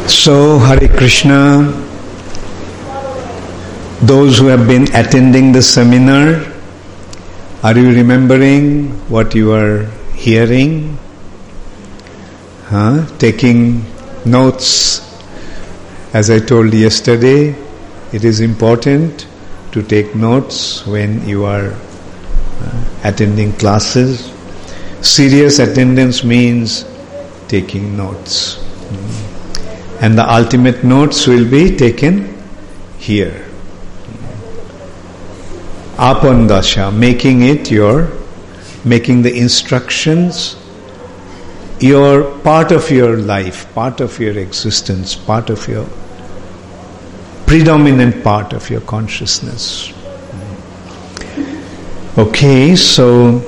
So, Hare Krishna, those who have been attending the seminar, are you remembering what you are hearing? Taking notes. As I told yesterday, it is important to take notes when you are attending classes. Serious attendance means taking notes. And the ultimate notes will be taken here. Apandasha, making the instructions your part of your life, part of your existence, part of your predominant part of your consciousness. Okay, so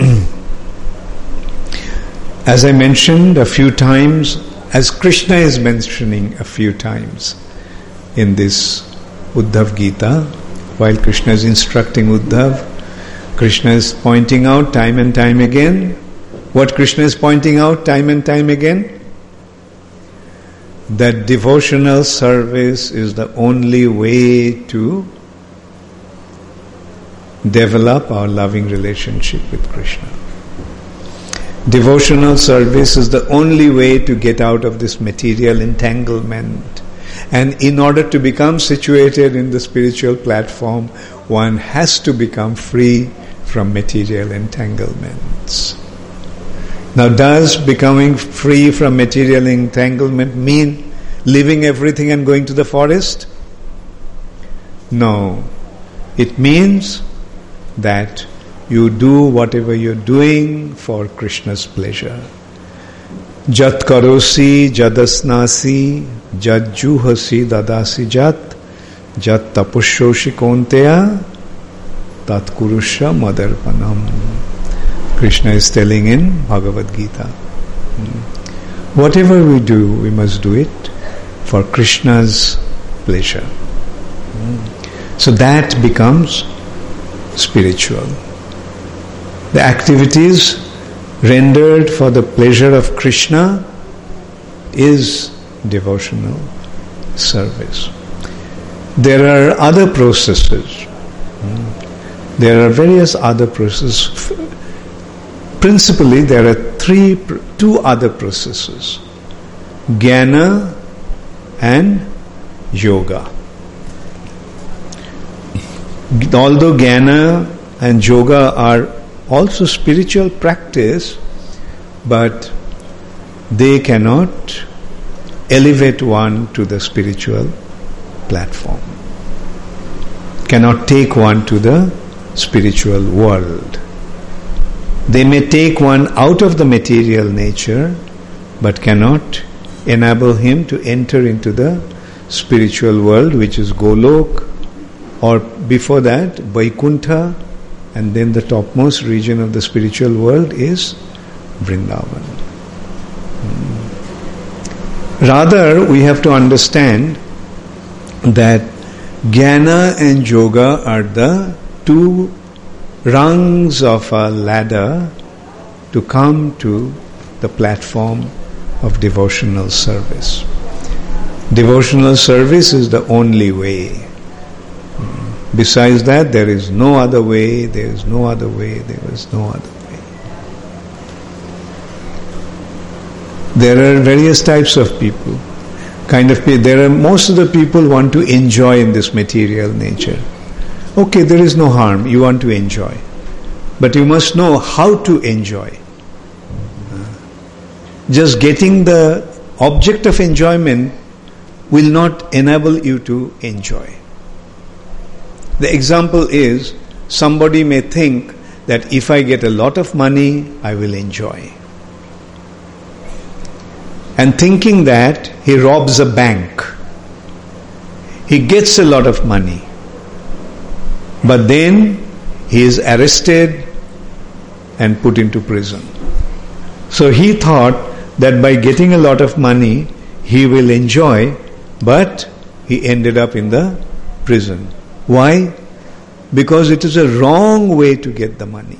as I mentioned a few times, as Krishna is mentioning a few times in this Uddhav Gita, while Krishna is instructing Uddhav, Krishna is pointing out time and time again. What Krishna is pointing out time and time again? That devotional service is the only way to develop our loving relationship with Krishna. Devotional service is the only way to get out of this material entanglement. And in order to become situated in the spiritual platform, one has to become free from material entanglements. Now, does becoming free from material entanglement mean leaving everything and going to the forest? No. It means that you do whatever you're doing for Krishna's pleasure. Jat karosi jadasnasi jat juhasi dadasi jat tapushoshi konteya tat kurusha madarpanam. Krishna is telling in Bhagavad Gita. Whatever we do, we must do it for Krishna's pleasure. So that becomes spiritual. The activities rendered for the pleasure of Krishna is devotional service. There are other processes. There are various other processes. Principally, there are two other processes: Jnana and Yoga. Although Jnana and Yoga are also spiritual practice, but they cannot elevate one to the spiritual platform, cannot take one to the spiritual world. They may take one out of the material nature, but cannot enable him to enter into the spiritual world, which is Golok, or before that, Vaikuntha, and then the topmost region of the spiritual world is Vrindavan. Rather, we have to understand that Jnana and Yoga are the two rungs of a ladder to come to the platform of devotional service. Devotional service is the only way. Besides that, there is no other way, there is no other way, there is no other way. There are various types of people. Most of the people want to enjoy in this material nature. Okay, there is no harm, you want to enjoy. But you must know how to enjoy. Just getting the object of enjoyment will not enable you to enjoy. The example is, somebody may think that if I get a lot of money, I will enjoy. And thinking that, he robs a bank. He gets a lot of money. But then, he is arrested and put into prison. So he thought that by getting a lot of money, he will enjoy, but he ended up in the prison. Why? Because it is a wrong way to get the money.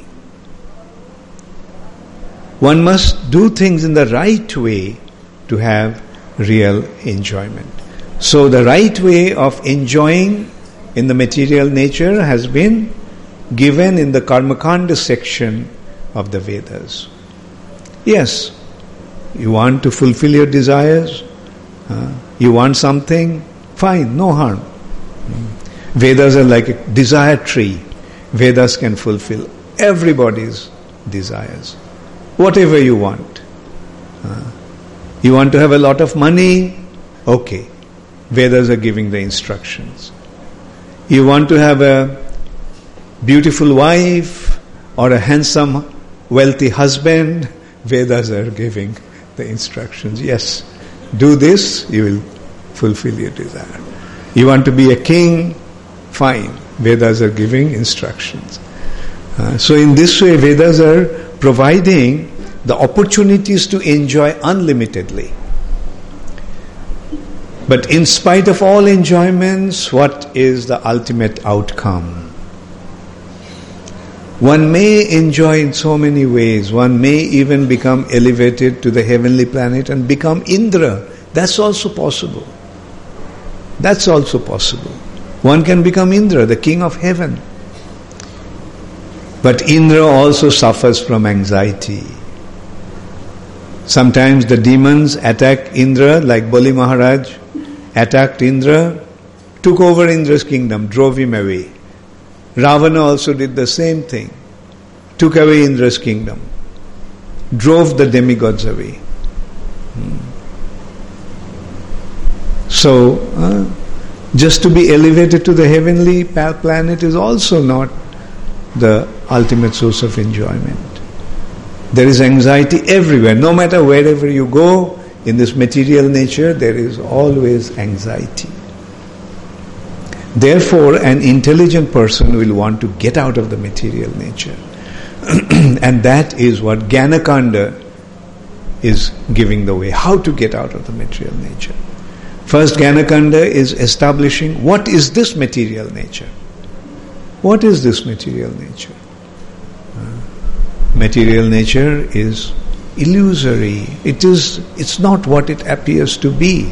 One must do things in the right way to have real enjoyment. So the right way of enjoying in the material nature has been given in the Karmakanda section of the Vedas. Yes, you want to fulfill your desires, you want something, fine, no harm. Vedas are like a desire tree. Vedas can fulfill everybody's desires. Whatever you want. You want to have a lot of money? Okay. Vedas are giving the instructions. You want to have a beautiful wife or a handsome, wealthy husband? Vedas are giving the instructions. Yes, do this, you will fulfill your desire. You want to be a king? Fine. Vedas are giving instructions. So in this way, Vedas are providing the opportunities to enjoy unlimitedly. But in spite of all enjoyments, what is the ultimate outcome? One may enjoy in so many ways. One may even become elevated to the heavenly planet and become Indra. That's also possible. That's also possible. One can become Indra, the king of heaven. But Indra also suffers from anxiety. Sometimes the demons attack Indra, like Bali Maharaj attacked Indra, took over Indra's kingdom, drove him away. Ravana also did the same thing, took away Indra's kingdom, drove the demigods away. So, just to be elevated to the heavenly planet is also not the ultimate source of enjoyment. There is anxiety everywhere. No matter wherever you go in this material nature, there is always anxiety. Therefore, an intelligent person will want to get out of the material nature. And that is what Jnanakanda is giving the way. How to get out of the material nature. First, Jnanakanda is establishing what is this material nature. What is this material nature? Material nature is illusory. It's not what it appears to be.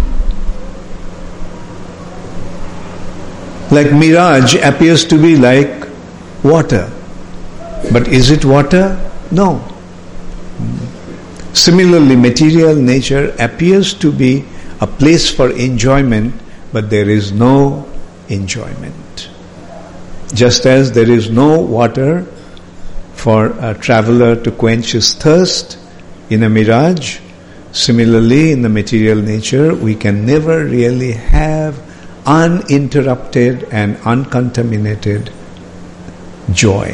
Like mirage appears to be like water. But is it water? No. Similarly, material nature appears to be a place for enjoyment, but there is no enjoyment. Just as there is no water for a traveler to quench his thirst in a mirage, similarly in the material nature we can never really have uninterrupted and uncontaminated joy.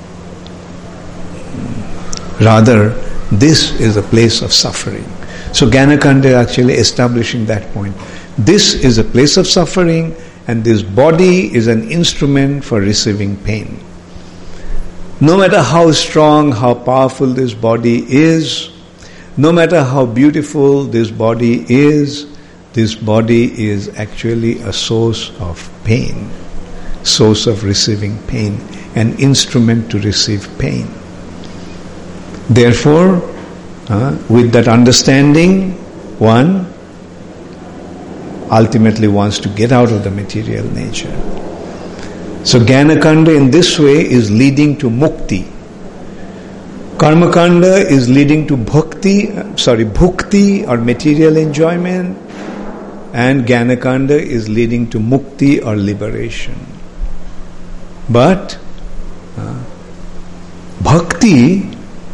Rather, this is a place of suffering. So Jnanakanda is actually establishing that point. This is a place of suffering, and this body is an instrument for receiving pain. No matter how strong, how powerful this body is, no matter how beautiful this body is actually a source of pain, source of receiving pain, an instrument to receive pain. Therefore, with that understanding, one ultimately wants to get out of the material nature. So Jnanakanda in this way is leading to mukti. Karmakanda is leading to bhukti or material enjoyment, and Jnanakanda is leading to mukti or liberation. But bhakti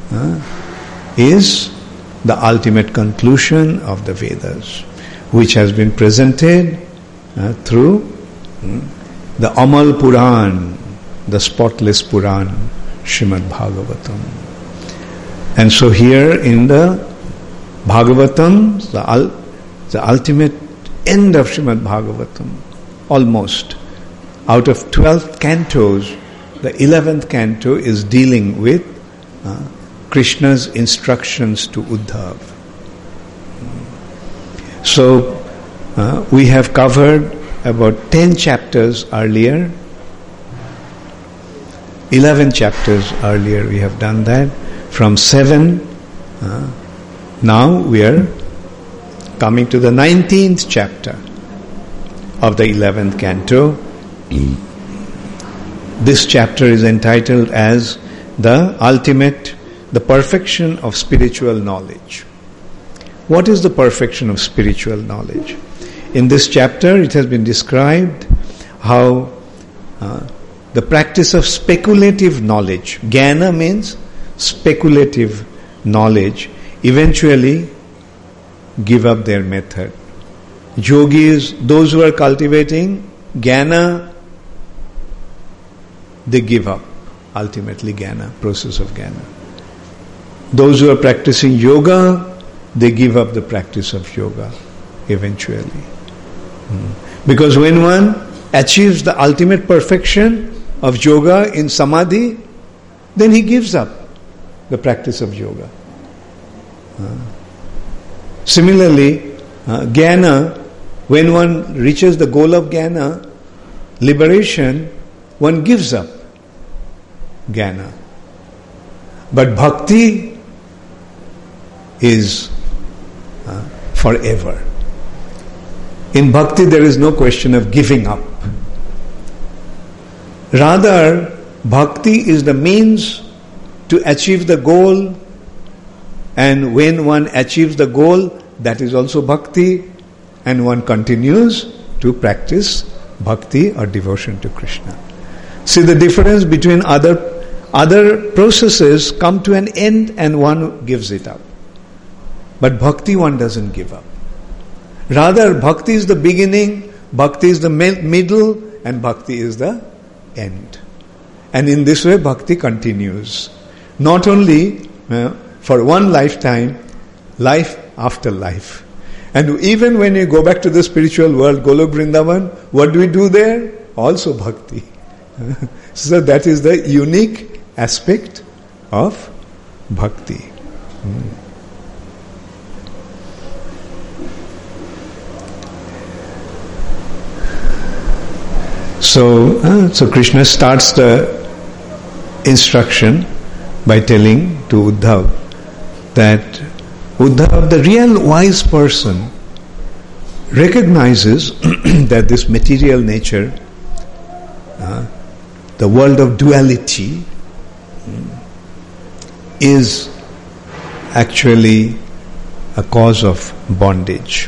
is the ultimate conclusion of the Vedas, which has been presented through the Amal Puran, the spotless Puran, Srimad Bhagavatam. And so here in the Bhagavatam, the ultimate end of Srimad Bhagavatam, almost, out of 12 cantos, the 11th canto is dealing with Krishna's instructions to Uddhav. So we have covered about 10 chapters earlier, 11 chapters earlier we have done that, from 7, now we are coming to the 19th chapter of the 11th canto. This chapter is entitled as the perfection of spiritual knowledge. What is the perfection of spiritual knowledge? In this chapter, it has been described how the practice of speculative knowledge, jnana means speculative knowledge, eventually give up their method. Yogis, those who are cultivating jnana, they give up ultimately jnana, process of jnana. Those who are practicing yoga, they give up the practice of yoga eventually. Because when one achieves the ultimate perfection of yoga in samadhi, then he gives up the practice of yoga. Similarly, jnana, when one reaches the goal of jnana, liberation, one gives up jnana. But bhakti is forever. In bhakti there is no question of giving up. Rather, bhakti is the means to achieve the goal, and when one achieves the goal, that is also bhakti, and one continues to practice bhakti or devotion to Krishna. See, the difference between other processes come to an end and one gives it up. But bhakti one doesn't give up. Rather, bhakti is the beginning, bhakti is the middle, and bhakti is the end. And in this way, bhakti continues. Not only for one lifetime, life after life. And even when you go back to the spiritual world, Golok Vrindavan, what do we do there? Also bhakti. So that is the unique aspect of bhakti. So Krishna starts the instruction by telling to Uddhav that Uddhav, the real wise person, recognizes that this material nature, the world of duality, is actually a cause of bondage.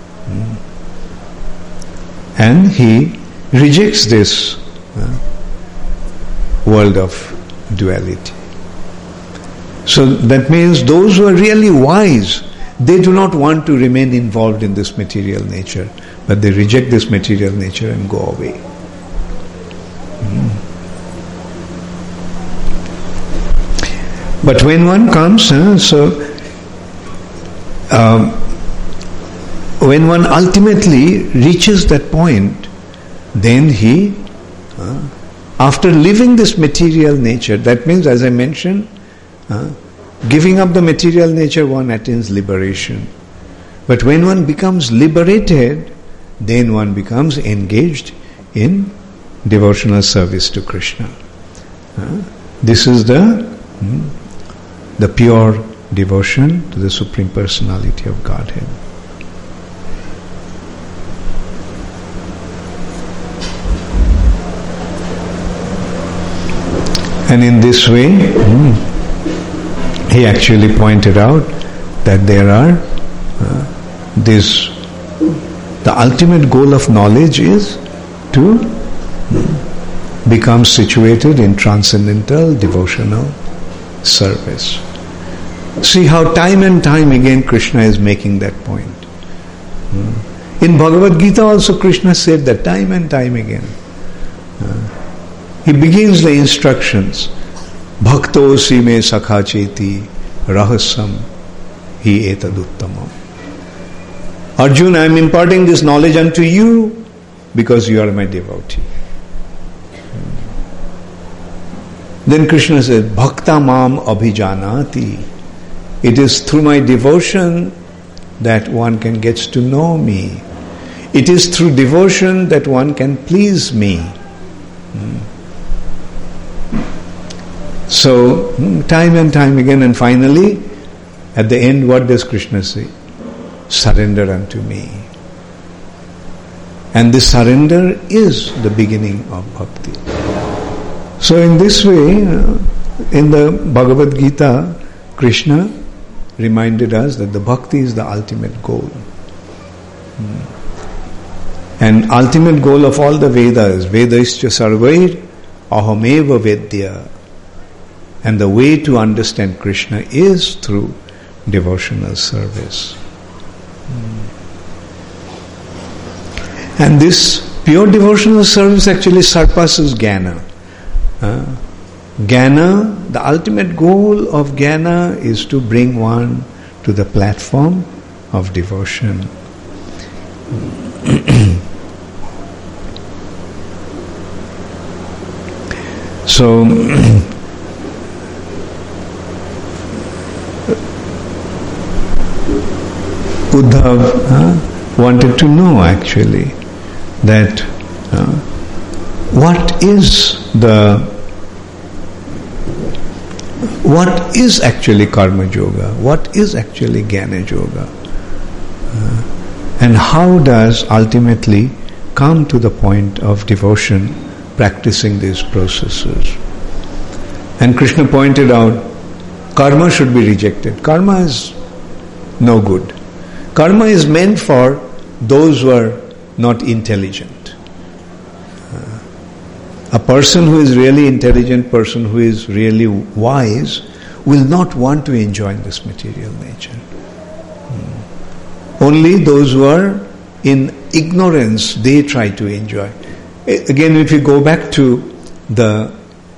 And he rejects this world of duality. So that means those who are really wise, they do not want to remain involved in this material nature, but they reject this material nature and go away. But when one comes, when one ultimately reaches that point, then he, after living this material nature, that means, as I mentioned, giving up the material nature, one attains liberation. But when one becomes liberated, then one becomes engaged in devotional service to Krishna. This is the pure devotion to the Supreme Personality of Godhead. And in this way, he actually pointed out that there are the ultimate goal of knowledge is to become situated in transcendental devotional service. See how time and time again Krishna is making that point. In Bhagavad Gita also Krishna said that time and time again. He begins the instructions. Bhakto si me sakha cheti rahasam hi etaduttamam. Arjuna, I am imparting this knowledge unto you because you are my devotee. Then Krishna said, Bhakta mam abhijanati. It is through my devotion that one can get to know me. It is through devotion that one can please me. So, time and time again, and finally, at the end, what does Krishna say? surrender unto me. And this surrender is the beginning of bhakti. So in this way, in the Bhagavad Gita, Krishna reminded us that the bhakti is the ultimate goal. And ultimate goal of all the Vedas, Vedaischa sarvair ahameva vedya. And the way to understand Krishna is through devotional service. And this pure devotional service actually surpasses jnana. Jnana, the ultimate goal of jnana is to bring one to the platform of devotion. So, Uddhav wanted to know actually that what is actually karma yoga, what is actually jnana yoga, and how does ultimately come to the point of devotion practicing these processes. And Krishna pointed out karma should be rejected. Karma is no good. Karma is meant for those who are not intelligent. A person who is really intelligent, person who is really wise, will not want to enjoy this material nature. Only those who are in ignorance, they try to enjoy. Again, if you go back to the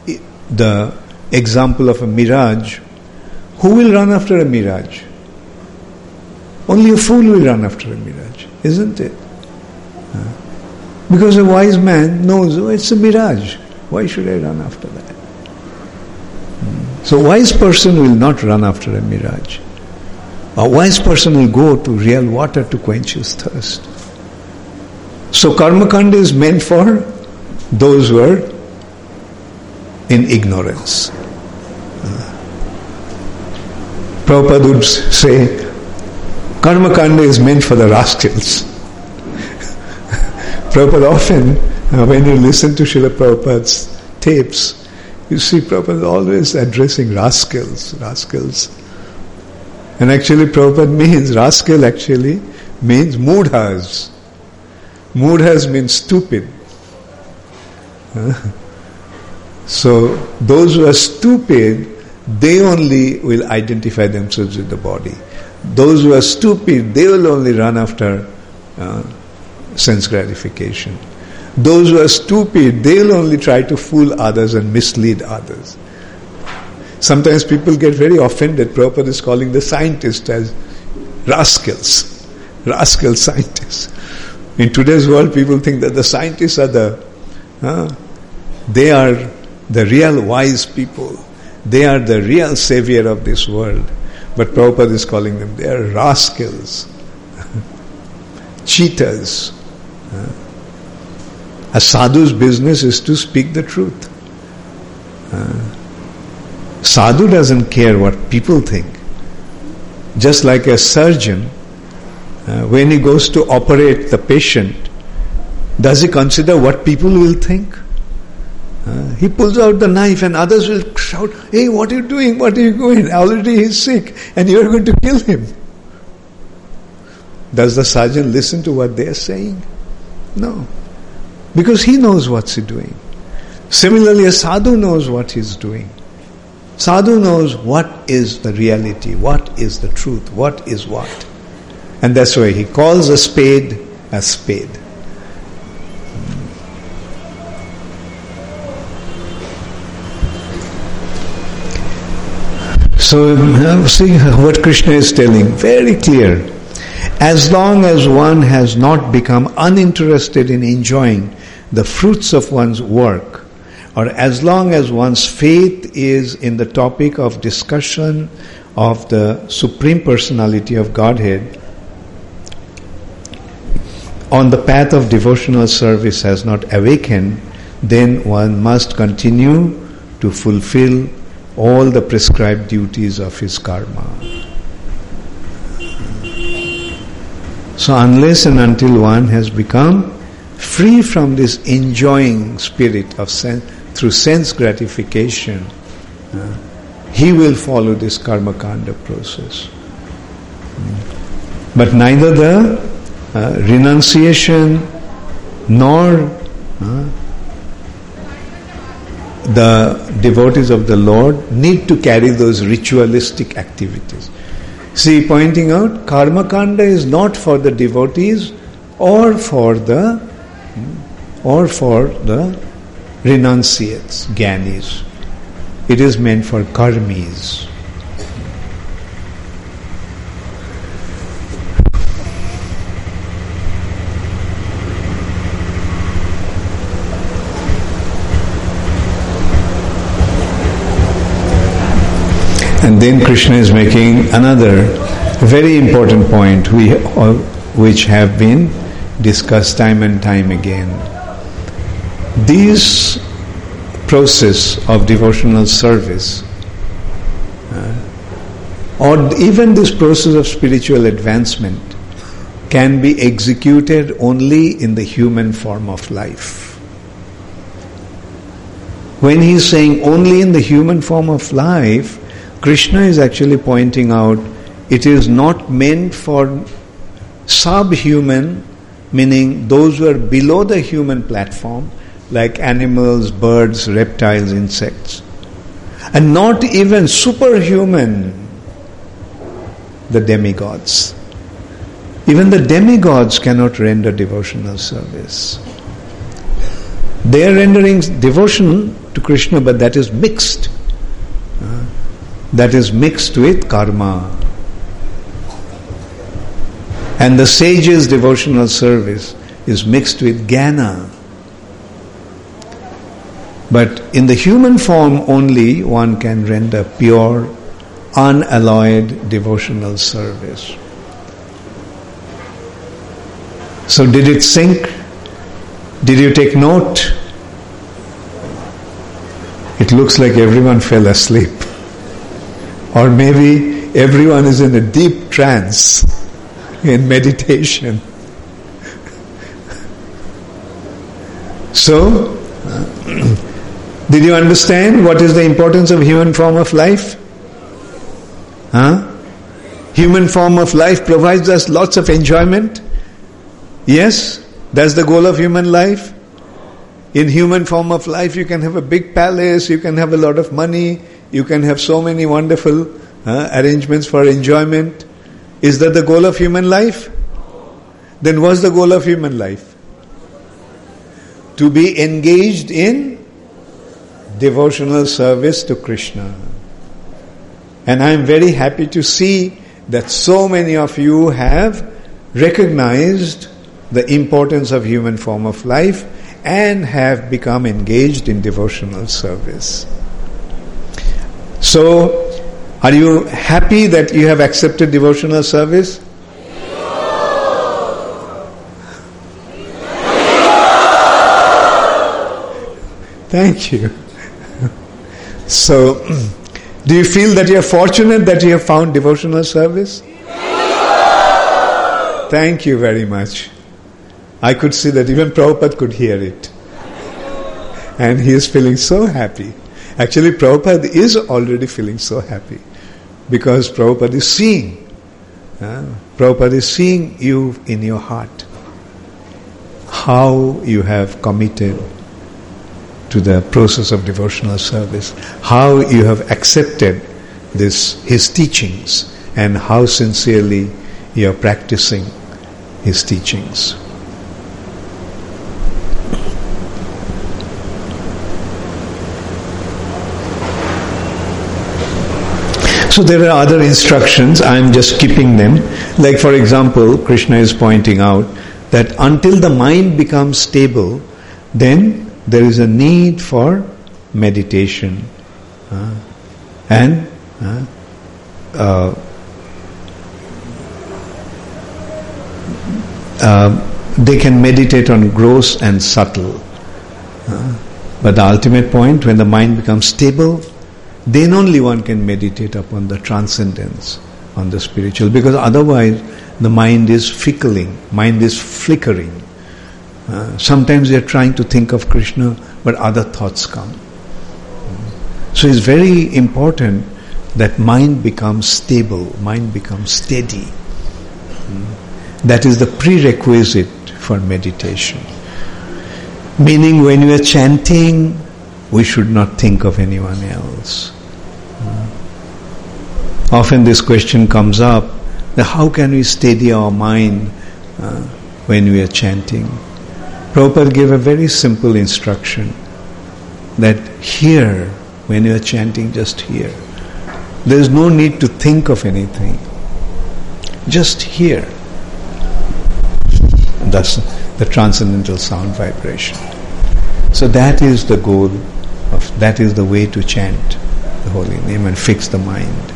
example of a mirage, who will run after a mirage? Only a fool will run after a mirage, isn't it? Because a wise man knows, oh, it's a mirage. Why should I run after that? So a wise person will not run after a mirage. A wise person will go to real water to quench his thirst. So karma kanda is meant for those who are in ignorance. Prabhupada would say, karma kanda is meant for the rascals. Prabhupada often, when you listen to Srila Prabhupada's tapes, you see Prabhupada always addressing rascals. And actually Prabhupada means, rascal actually means moodhas. Moodhas means stupid. So those who are stupid, they only will identify themselves with the body. Those who are stupid, they will only run after sense gratification. Those who are stupid, they will only try to fool others and mislead others. Sometimes people get very offended. Prabhupada is calling the scientists as rascals. Rascal scientists. In today's world, people think that the scientists are they are the real wise people. They are the real savior of this world. But Prabhupada is calling them, they are rascals, cheaters. A sadhu's business is to speak the truth. Sadhu doesn't care what people think. Just like a surgeon, when he goes to operate the patient, does he consider what people will think? He pulls out the knife and others will shout, hey, what are you doing? What are you doing? Already he's sick and you are going to kill him. Does the surgeon listen to what they are saying? No. Because he knows what's he doing. Similarly, a sadhu knows what he's doing. Sadhu knows what is the reality, what is the truth, what is what. And that's why he calls a spade a spade. So, see what Krishna is telling, very clear. As long as one has not become uninterested in enjoying the fruits of one's work, or as long as one's faith is in the topic of discussion of the Supreme Personality of Godhead, on the path of devotional service has not awakened, then one must continue to fulfill all the prescribed duties of his karma. So unless and until one has become free from this enjoying spirit of sense, through sense gratification, he will follow this karma kanda process. But neither the renunciation nor the devotees of the Lord need to carry those ritualistic activities. See, pointing out, karma kanda is not for the devotees or for the renunciates, jnanis. It is meant for karmis. And then Krishna is making another very important point which have been discussed time and time again. This process of devotional service or even this process of spiritual advancement can be executed only in the human form of life. When he is saying only in the human form of life, Krishna is actually pointing out it is not meant for subhuman, meaning those who are below the human platform, like animals, birds, reptiles, insects, and not even superhuman, the demigods. Even the demigods cannot render devotional service. They are rendering devotion to Krishna, but that is mixed. That is mixed with karma. And the sage's devotional service is mixed with jnana. But in the human form only one can render pure, unalloyed devotional service. So did it sink? Did you take note? It looks like everyone fell asleep. Or maybe everyone is in a deep trance in meditation. So, did you understand what is the importance of human form of life? Human form of life provides us lots of enjoyment. Yes, that's the goal of human life. In human form of life, you can have a big palace, you can have a lot of money, you can have so many wonderful arrangements for enjoyment. Is that the goal of human life? Then what's the goal of human life? To be engaged in devotional service to Krishna. And I am very happy to see that so many of you have recognized the importance of human form of life and have become engaged in devotional service. So, are you happy that you have accepted devotional service? Thank you. So, do you feel that you are fortunate that you have found devotional service? Thank you very much. I could see that even Prabhupada could hear it. And he is feeling so happy. Actually, Prabhupada is already feeling so happy because Prabhupada is seeing. Prabhupada is seeing you in your heart. How you have committed to the process of devotional service. How you have accepted his teachings and how sincerely you are practicing his teachings. So there are other instructions, I am just skipping them. Like for example, Krishna is pointing out that until the mind becomes stable, then there is a need for meditation. They can meditate on gross and subtle. But the ultimate point, when the mind becomes stable, then only one can meditate upon the transcendence, on the spiritual. Because otherwise, the mind is mind is flickering. Sometimes you're trying to think of Krishna, but other thoughts come. So it's very important that mind becomes stable, mind becomes steady. That is the prerequisite for meditation. Meaning when we are chanting, we should not think of anyone else. Often this question comes up, that how can we steady our mind when we are chanting? Prabhupada gave a very simple instruction, that here, when you are chanting, just here. There is no need to think of anything. Just hear. That's the transcendental sound vibration. So that is the goal that is the way to chant the holy name and fix the mind.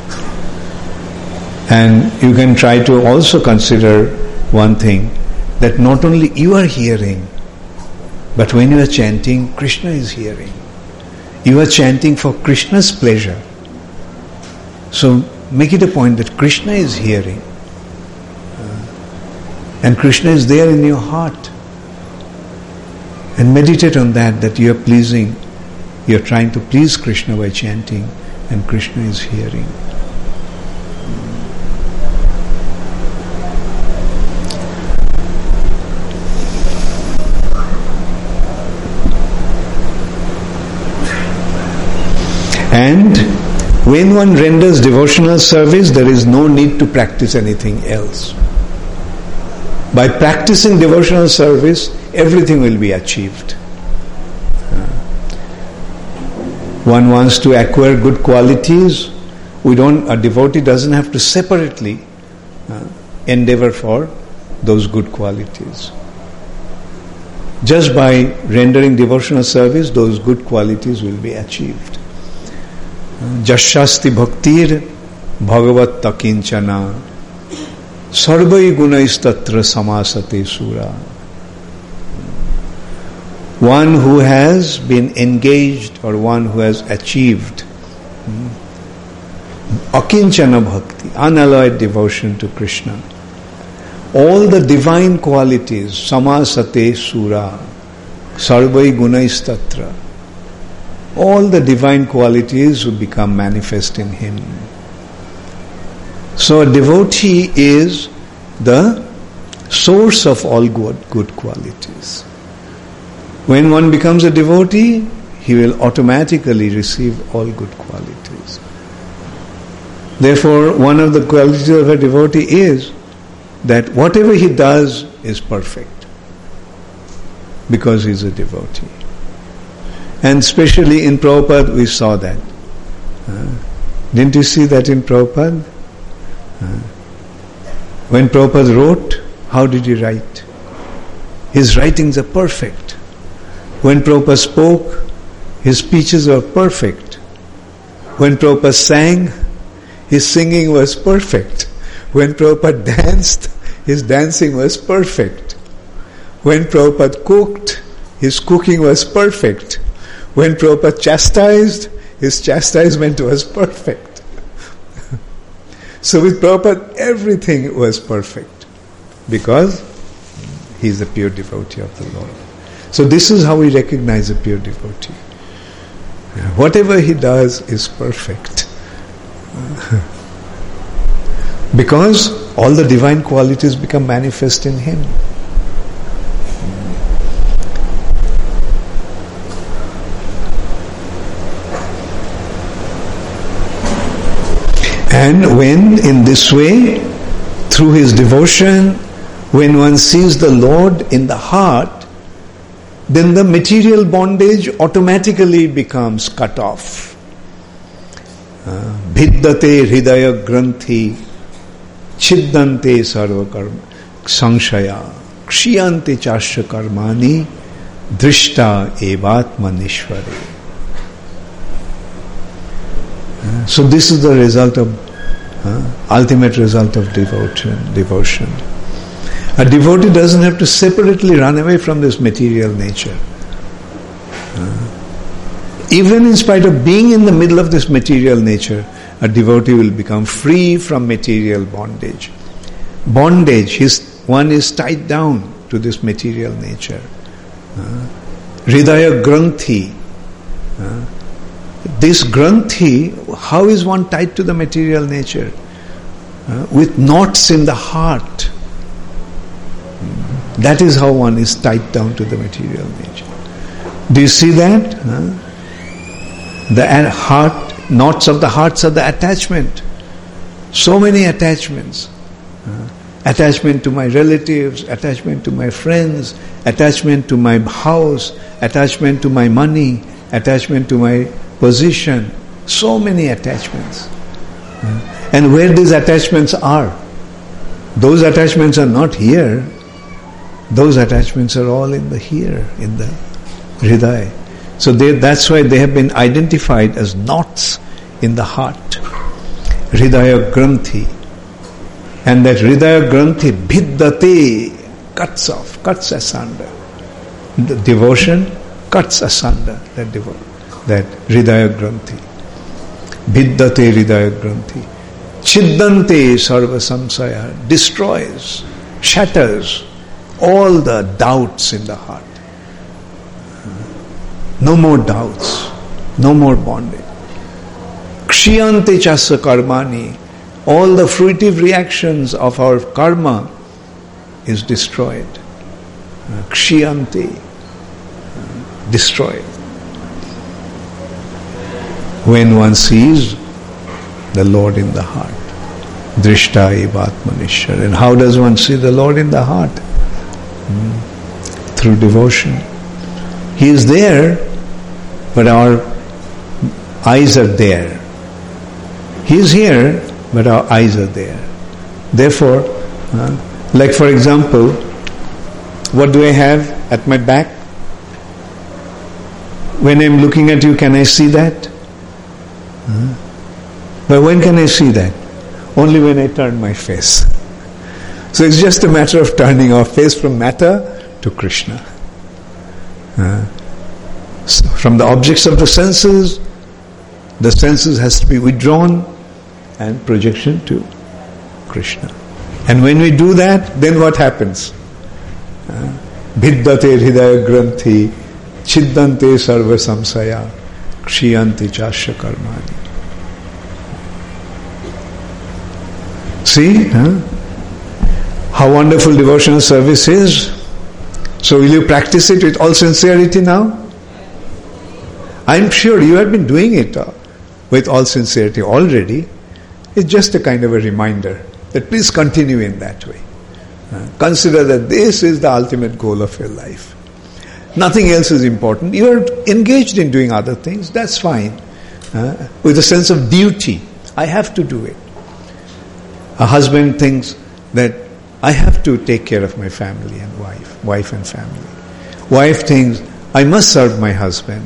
And you can try to also consider one thing, that not only you are hearing, but when you are chanting, Krishna is hearing. You are chanting for Krishna's pleasure. So make it a point that Krishna is hearing. And Krishna is there in your heart. And meditate on that you are trying to please Krishna by chanting, and Krishna is hearing. And when one renders devotional service, there is no need to practice anything else. By practicing devotional service, everything will be achieved. One wants to acquire good qualities. A devotee doesn't have to separately endeavor for those good qualities. Just by rendering devotional service, those good qualities will be achieved. Jashasti bhaktir bhagavat takinchana sarvai gunaistatra samasate sura. One who has been engaged or one who has achieved akinchana bhakti, unalloyed devotion to Krishna, all the divine qualities, samasate sura, sarvai gunaistatra, all the divine qualities will become manifest in him. So a devotee is the source of all good qualities. When one becomes a devotee, he will automatically receive all good qualities. Therefore, one of the qualities of a devotee is that whatever he does is perfect, because he is a devotee. And especially in Prabhupada, we saw that. Didn't you see that in Prabhupada? When Prabhupada wrote, how did he write? His writings are perfect. When Prabhupada spoke, his speeches were perfect. When Prabhupada sang, his singing was perfect. When Prabhupada danced, his dancing was perfect. When Prabhupada cooked, his cooking was perfect. When Prabhupada chastised, his chastisement was perfect. So with Prabhupada, everything was perfect, because he is a pure devotee of the Lord. So this is how we recognize a pure devotee. Whatever he does is perfect. Because all the divine qualities become manifest in him. And when in this way, through his devotion, when one sees the Lord in the heart, then the material bondage automatically becomes cut off. Bhiddate hridaya granthi chiddante sarva karma sanshaya kshiyante chasya karmani drishta evatmanishvare. So this is the result of ultimate result of devotion. A devotee doesn't have to separately run away from this material nature. Even in spite of being in the middle of this material nature, a devotee will become free from material bondage. bondage. One is tied down to this material nature. Hridaya Granthi. This Granthi, how is one tied to the material nature? With knots in the heart. That is how one is tied down to the material nature. Do you see that? The heart, knots of the hearts are the attachment. So many attachments. Attachment to my relatives, attachment to my friends, attachment to my house, attachment to my money, attachment to my position. So many attachments. And where these attachments are, those attachments are not here. Those attachments are all in the here, in the Hridaya. So that's why they have been identified as knots in the heart. Hridaya Granthi. And that Hridaya Granthi, Bhiddate, cuts off, cuts asunder. The devotion cuts asunder that Hridaya Granthi. Bhiddate Hridaya Granthi. Chiddante Sarva Samsaya, destroys, shatters all the doubts in the heart. No more doubts, no more bondage. Kshiyante Chasa Karmani, all the fruitive reactions of our karma is destroyed. Kshiyante, destroyed. When one sees the Lord in the heart. Drishta eva Atmanishwar. And how does one see the Lord in the heart? Through devotion. He is there, but our eyes are there. He is here, but our eyes are there. Therefore, like for example, what do I have at my back? When I'm looking at you, can I see that? But when can I see that? Only when I turn my face. So it's just a matter of turning our face from matter to Krishna. So from the objects of the senses has to be withdrawn and projection to Krishna. And when we do that, then what happens? Bhiddate Hridaya Granthi, Chiddante Sarva Samsaya, Kshiyanti Chasya Karmani. See how wonderful devotional service is. So will you practice it with all sincerity now? I'm sure you have been doing it with all sincerity already. It's just a kind of a reminder that please continue in that way. Consider that this is the ultimate goal of your life. Nothing else is important. You are engaged in doing other things, that's fine. With a sense of duty. I have to do it. A husband thinks that I have to take care of my family and wife and family. Wife thinks I must serve my husband.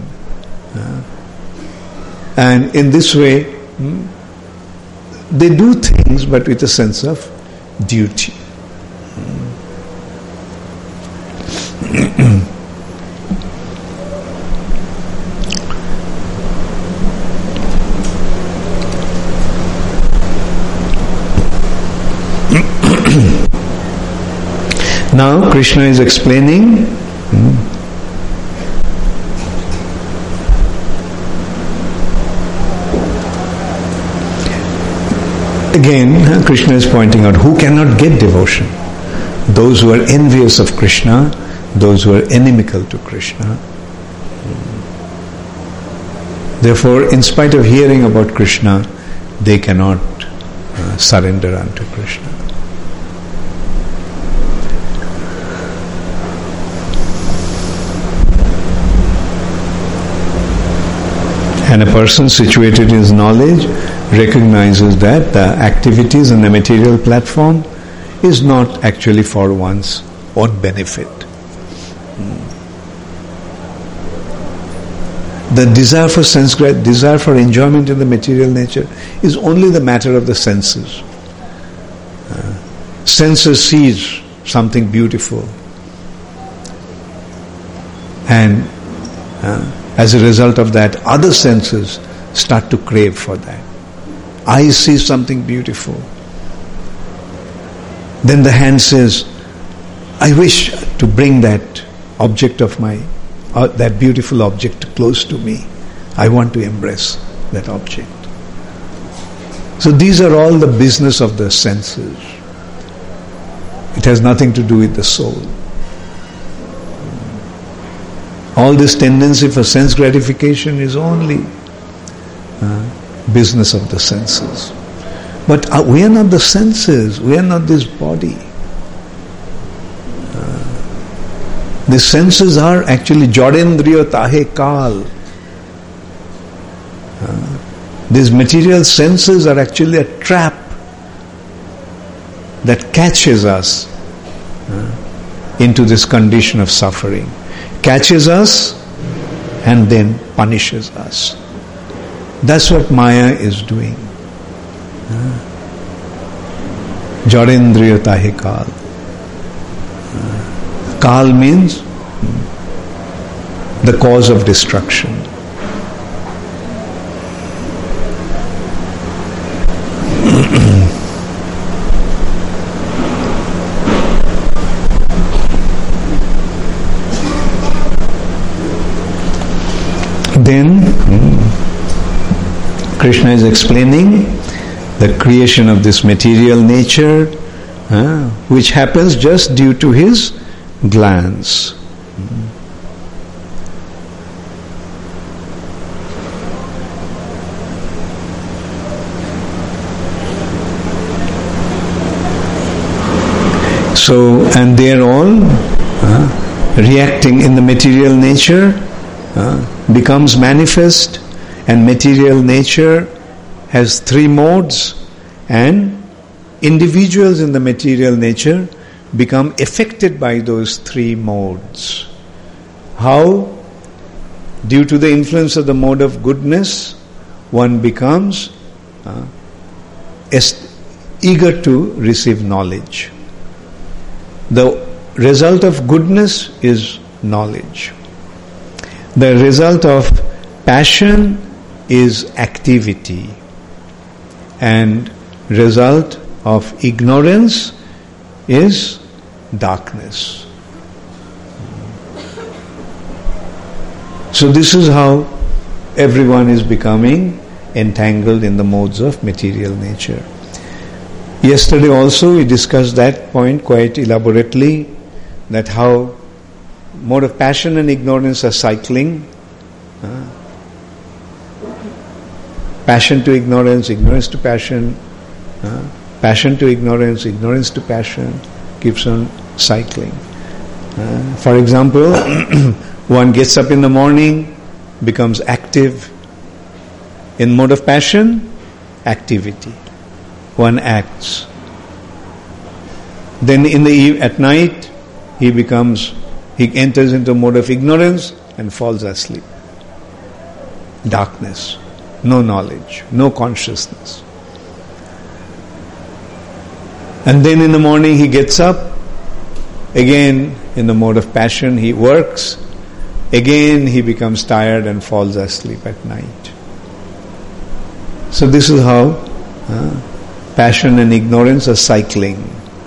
And in this way, they do things but with a sense of duty. Now Krishna is explaining again, Krishna is pointing out who cannot get devotion. Those who are envious of Krishna, those who are inimical to Krishna. Therefore, in spite of hearing about Krishna, they cannot surrender unto Krishna. And a person situated in his knowledge recognizes that the activities on the material platform is not actually for one's own benefit. The desire for desire for enjoyment in the material nature is only the matter of the senses. Senses sees something beautiful, and as a result of that, other senses start to crave for that. Eyes see something beautiful. Then the hand says, I wish to bring that object of my, that beautiful object close to me. I want to embrace that object. So these are all the business of the senses. It has nothing to do with the soul. All this tendency for sense gratification is only business of the senses. But we are not the senses, we are not this body. The senses are actually Jadendriya tahe kal. These material senses are actually a trap that catches us into this condition of suffering. Catches us and then punishes us. That's what Maya is doing. Jadendriya tahe kal. Kal means the cause of destruction. Then Krishna is explaining the creation of this material nature, which happens just due to his glance. So, and they are all reacting in the material nature, becomes manifest, and material nature has three modes, and individuals in the material nature become affected by those three modes. How? Due to the influence of the mode of goodness, one becomes eager to receive knowledge. The result of goodness is knowledge. The result of passion is activity. And result of ignorance is darkness. So this is how everyone is becoming entangled in the modes of material nature. Yesterday also we discussed that point quite elaborately, that how mode of passion and ignorance are cycling. Passion to ignorance, ignorance to passion, passion to ignorance, ignorance to passion, keeps on cycling. For example, one gets up in the morning, becomes active. In mode of passion, activity. One acts. Then at night, he enters into a mode of ignorance and falls asleep. Darkness. No knowledge, no consciousness. And then in the morning he gets up, again in the mode of passion he works, again he becomes tired and falls asleep at night. So this is how passion and ignorance are cycling.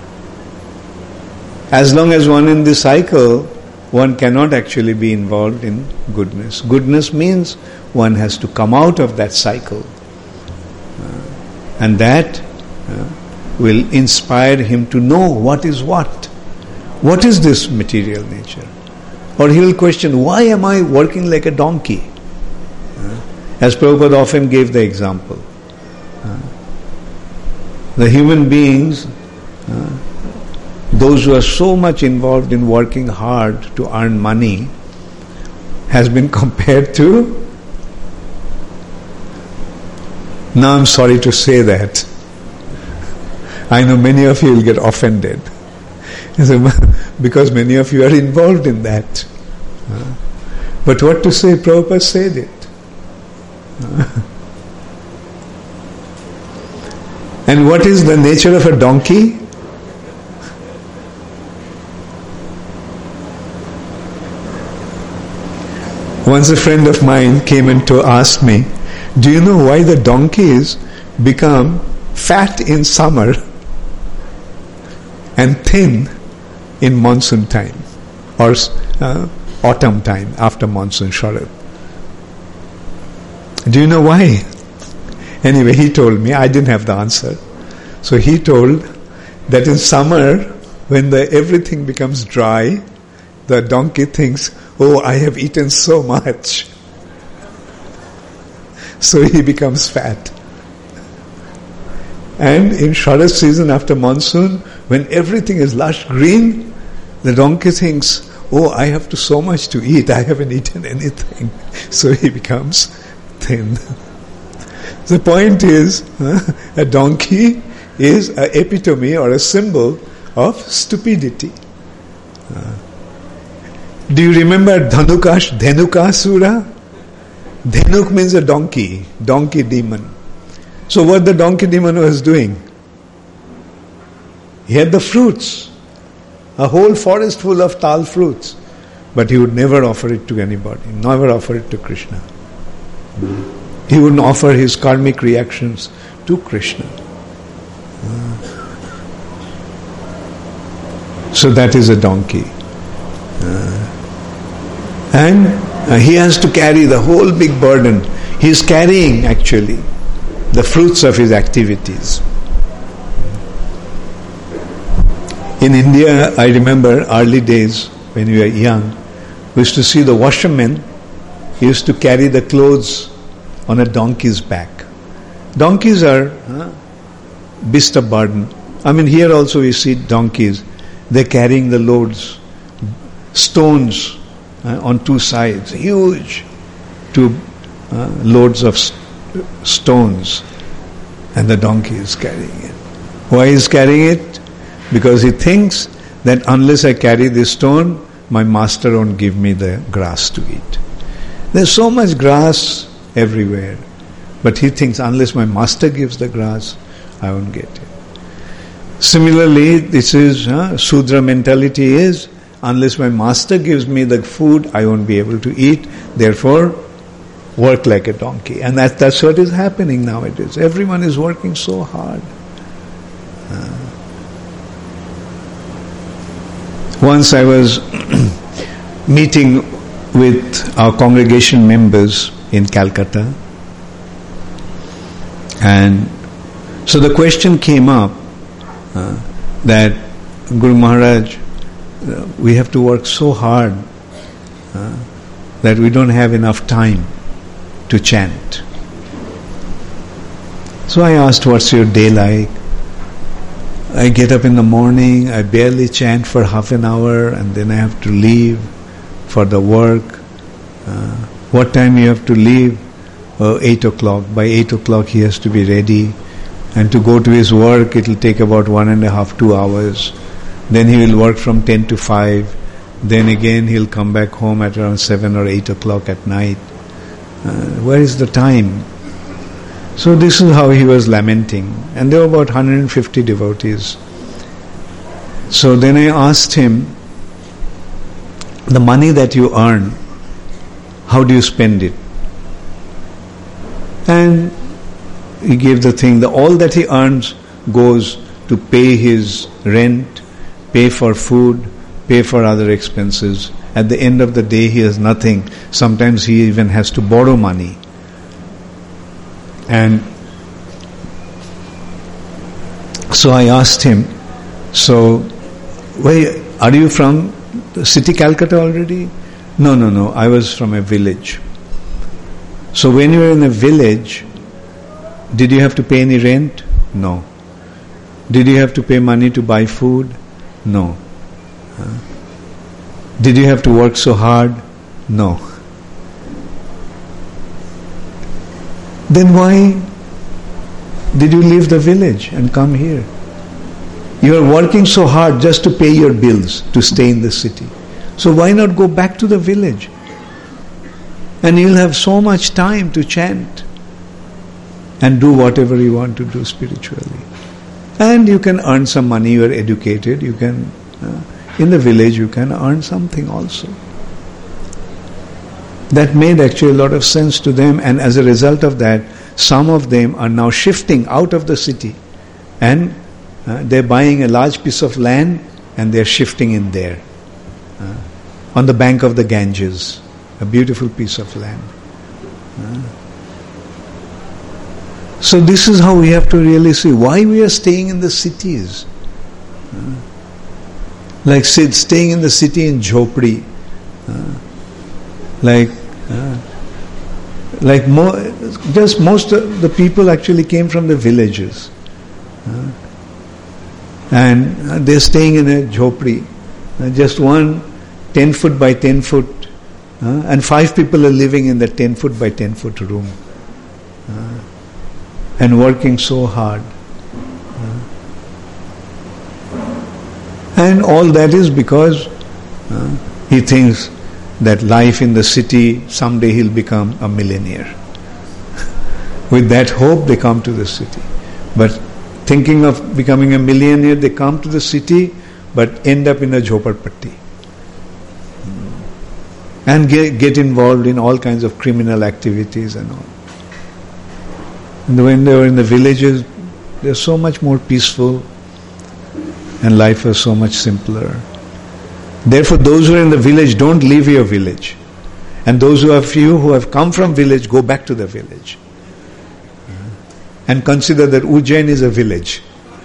As long as one in this cycle, one cannot actually be involved in goodness. Goodness means one has to come out of that cycle. And that will inspire him to know what is what. What is this material nature? Or he will question, why am I working like a donkey? As Prabhupada often gave the example. The human beings, those who are so much involved in working hard to earn money, has been compared to, now I'm sorry to say that, I know many of you will get offended, because many of you are involved in that. But what to say, Prabhupada said it. And what is the nature of a donkey? Once a friend of mine came in to ask me, do you know why the donkeys become fat in summer and thin in monsoon time or autumn time after monsoon, Sharad. Do you know why? Anyway, he told me, I didn't have the answer. So he told that in summer, when everything becomes dry, the donkey thinks, oh, I have eaten so much. So he becomes fat. And in Sharad season after monsoon, when everything is lush green, the donkey thinks, oh, I have so much to eat, I haven't eaten anything. So he becomes thin. The point is, a donkey is an epitome or a symbol of stupidity. Do you remember Dhenukasura? Dhenuk means a donkey demon. So what the donkey demon was doing? He had the fruits, a whole forest full of tal fruits, but he would never offer it to anybody, never offer it to Krishna. He wouldn't offer his karmic reactions to Krishna. So that is a donkey. And he has to carry the whole big burden. He is carrying actually the fruits of his activities. In India, I remember early days when we were young, we used to see the washermen. He used to carry the clothes on a donkey's back. Donkeys are beast of burden. I mean, here also we see donkeys. They're carrying the loads, stones on two sides, huge loads of stones, and the donkey is carrying it. Why is carrying it? Because he thinks that unless I carry this stone, my master won't give me the grass to eat. There's so much grass everywhere, but he thinks unless my master gives the grass, I won't get it. Similarly, this is Sudra mentality is, unless my master gives me the food, I won't be able to eat. Therefore, work like a donkey. And that's what is happening nowadays. Everyone is working so hard. Once I was meeting with our congregation members in Calcutta, and so the question came up that Guru Maharaj, we have to work so hard that we don't have enough time to chant. So I asked, what's your day like? I get up in the morning, I barely chant for half an hour, and then I have to leave for the work. What time you have to leave? 8 o'clock. By 8 o'clock he has to be ready. And to go to his work, it will take about 1.5, 2 hours. Then he will work from 10 to 5. Then again he'll come back home at around 7 or 8 o'clock at night. Where is the time? So this is how he was lamenting. And there were about 150 devotees. So then I asked him, the money that you earn, how do you spend it? And he gave the thing, all that he earns goes to pay his rent, pay for food, pay for other expenses. At the end of the day, he has nothing. Sometimes he even has to borrow money. And so I asked him, so, where are you from the city Calcutta already? No, I was from a village. So when you were in a village, did you have to pay any rent? No. Did you have to pay money to buy food? No. Did you have to work so hard? No. Then why did you leave the village and come here? You are working so hard just to pay your bills to stay in the city. So why not go back to the village? And you'll have so much time to chant and do whatever you want to do spiritually. And you can earn some money, you are educated, you can, in the village you can earn something also. That made actually a lot of sense to them, and as a result of that, some of them are now shifting out of the city and they're buying a large piece of land and they're shifting in there. On the bank of the Ganges. A beautiful piece of land. So this is how we have to really see why we are staying in the cities. Like staying in the city in Jhopdi. Most of the people actually came from the villages. And they're staying in a Jhopdi. Just one 10 foot by 10 foot. And 5 people are living in the 10 foot by 10 foot room. And working so hard. And all that is because he thinks that life in the city, someday he'll become a millionaire. With that hope, they come to the city. But thinking of becoming a millionaire, they come to the city, but end up in a jhoparpatti. And get involved in all kinds of criminal activities and all. And when they were in the villages, they're so much more peaceful and life was so much simpler. Therefore, those who are in the village, don't leave your village. And those who have come from village, go back to the village. And consider that Ujjain is a village.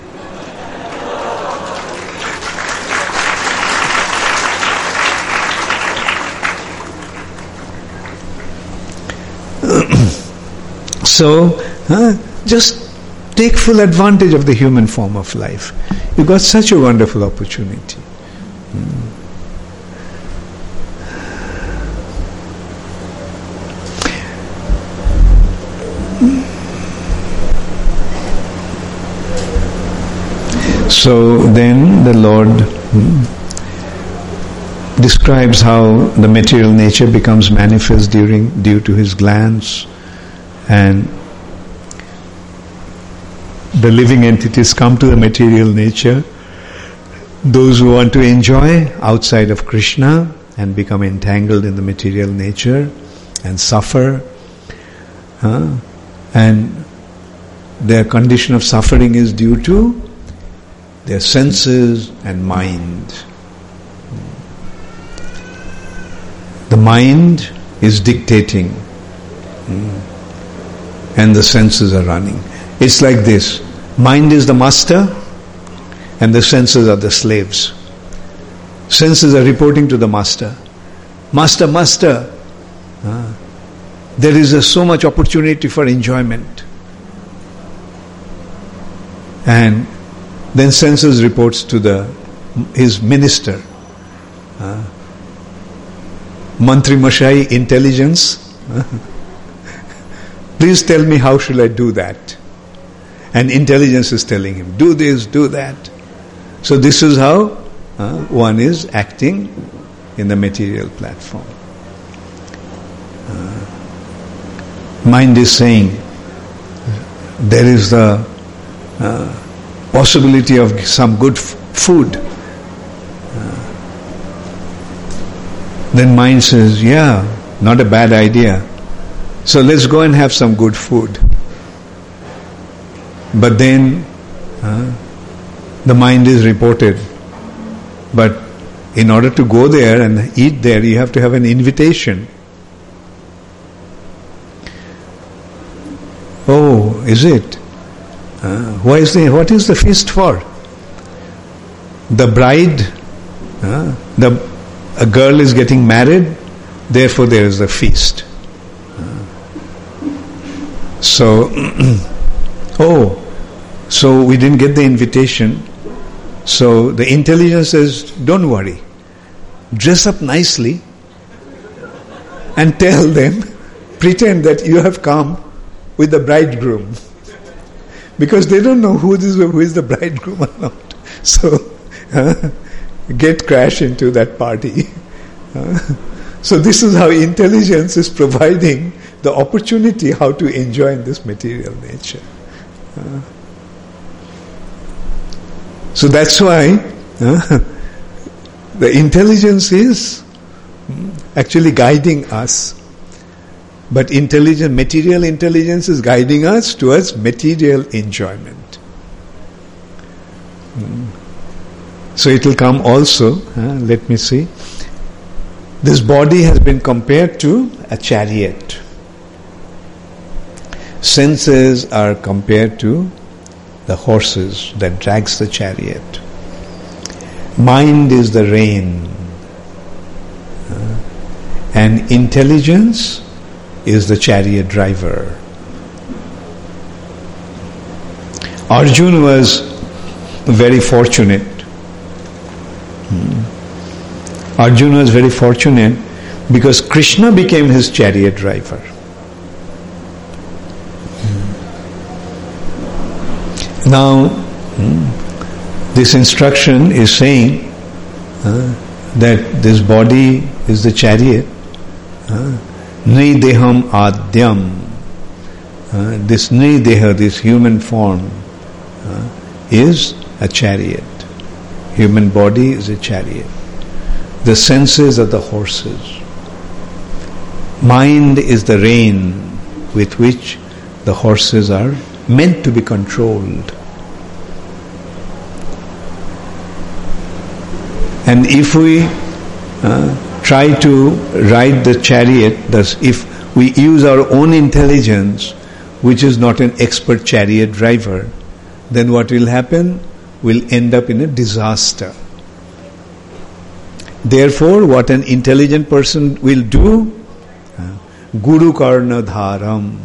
So, just take full advantage of the human form of life. You got such a wonderful opportunity. So then the Lord describes how the material nature becomes manifest due to his glance, and the living entities come to the material nature. Those who want to enjoy outside of Krishna and become entangled in the material nature and suffer, and their condition of suffering is due to their senses and mind. The mind is dictating, and the senses are running. It's like this. Mind is the master and the senses are the slaves. Senses are reporting to the master. Master, there is so much opportunity for enjoyment. And then senses reports to his minister. Mantri Mashai, intelligence. Please tell me how shall I do that? And intelligence is telling him, do this, do that. So this is how one is acting in the material platform. Mind is saying, there is the possibility of some good food. Then mind says, yeah, not a bad idea. So let's go and have some good food. But then the mind is reported. But in order to go there and eat there, you have to have an invitation. Oh, is it? What is the feast for? The bride, a girl is getting married, therefore there is a feast. So we didn't get the invitation. So the intelligence says, don't worry. Dress up nicely and tell them, pretend that you have come with the bridegroom. Because they don't know who is the bridegroom or not. So crash into that party. So this is how intelligence is providing the opportunity how to enjoy in this material nature. So that's why the intelligence is actually guiding us. But material intelligence is guiding us towards material enjoyment. So it will come also. Let me see. This body has been compared to a chariot. Senses are compared to the horses that drags the chariot. Mind is the rein. And intelligence is the chariot driver. Arjuna was very fortunate. Arjuna was very fortunate because Krishna became his chariot driver. Now, this instruction is saying that this body is the chariot. Nideham adyam. This nideha, this human form, is a chariot. Human body is a chariot. The senses are the horses. Mind is the rein with which the horses are meant to be controlled. And if we try to ride the chariot, thus if we use our own intelligence, which is not an expert chariot driver, then what will happen? We'll end up in a disaster. Therefore, what an intelligent person will do? Guru Karna Dharam.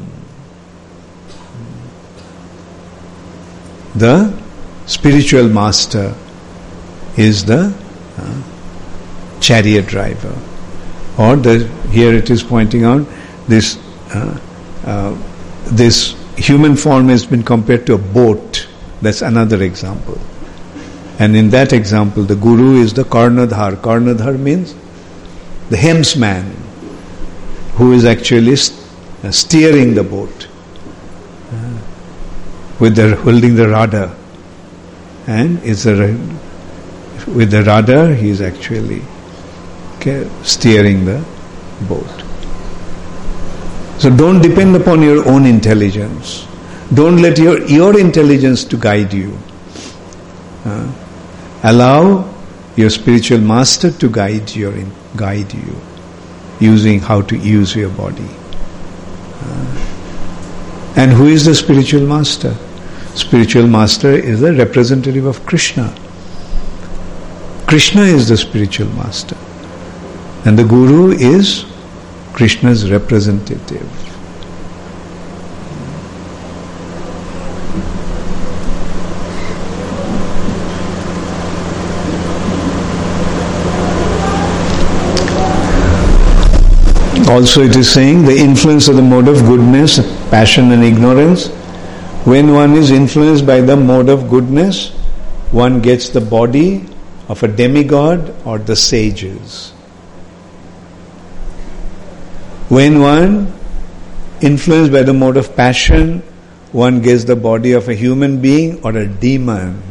The spiritual master is the chariot driver. Or here it is pointing out this human form has been compared to a boat. That's another example. And in that example, the guru is the Karnadhar. Karnadhar means the helmsman who is actually steering the boat holding the rudder. And with the rudder, he is actually steering the boat. So don't depend upon your own intelligence. Don't let your intelligence to guide you. Allow your spiritual master to guide you, using how to use your body. And who is the spiritual master? Spiritual master is the representative of Krishna. Krishna is the spiritual master. And the guru is Krishna's representative. Also it is saying the influence of the mode of goodness, passion and ignorance. When one is influenced by the mode of goodness, one gets the body of a demigod or the sages. When one influenced by the mode of passion, one gets the body of a human being or a demon.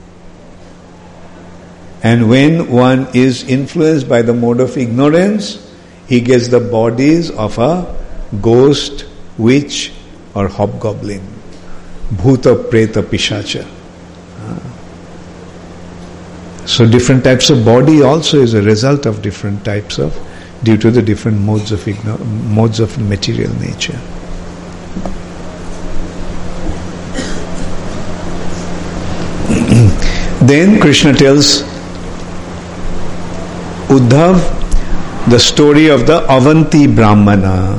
And when one is influenced by the mode of ignorance, he gets the bodies of a ghost, witch or hobgoblin. Bhuta, preta, pishacha. So different types of body also is a result of different types of, due to the different modes of material nature. Then Krishna tells Uddhav the story of the Avanti Brahmana.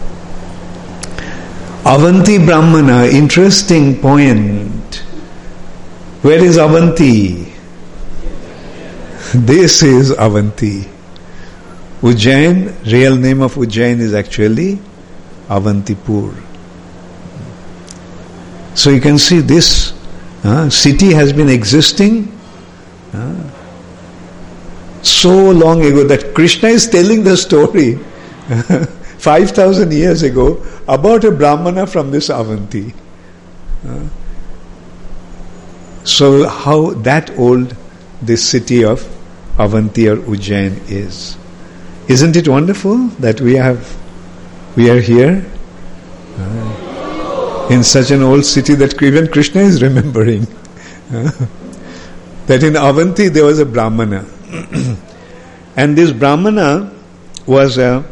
Avanti Brahmana, interesting point. Where is Avanti? This is Avanti. Ujjain, real name of Ujjain is actually Avantipur. So you can see this city has been existing so long ago that Krishna is telling the story 5,000 years ago about a Brahmana from this Avanti. So how that old this city of Avanti or Ujjain is. Isn't it wonderful that we are here in such an old city that even Krishna is remembering. that in Avanti there was a Brahmana. And this Brahmana was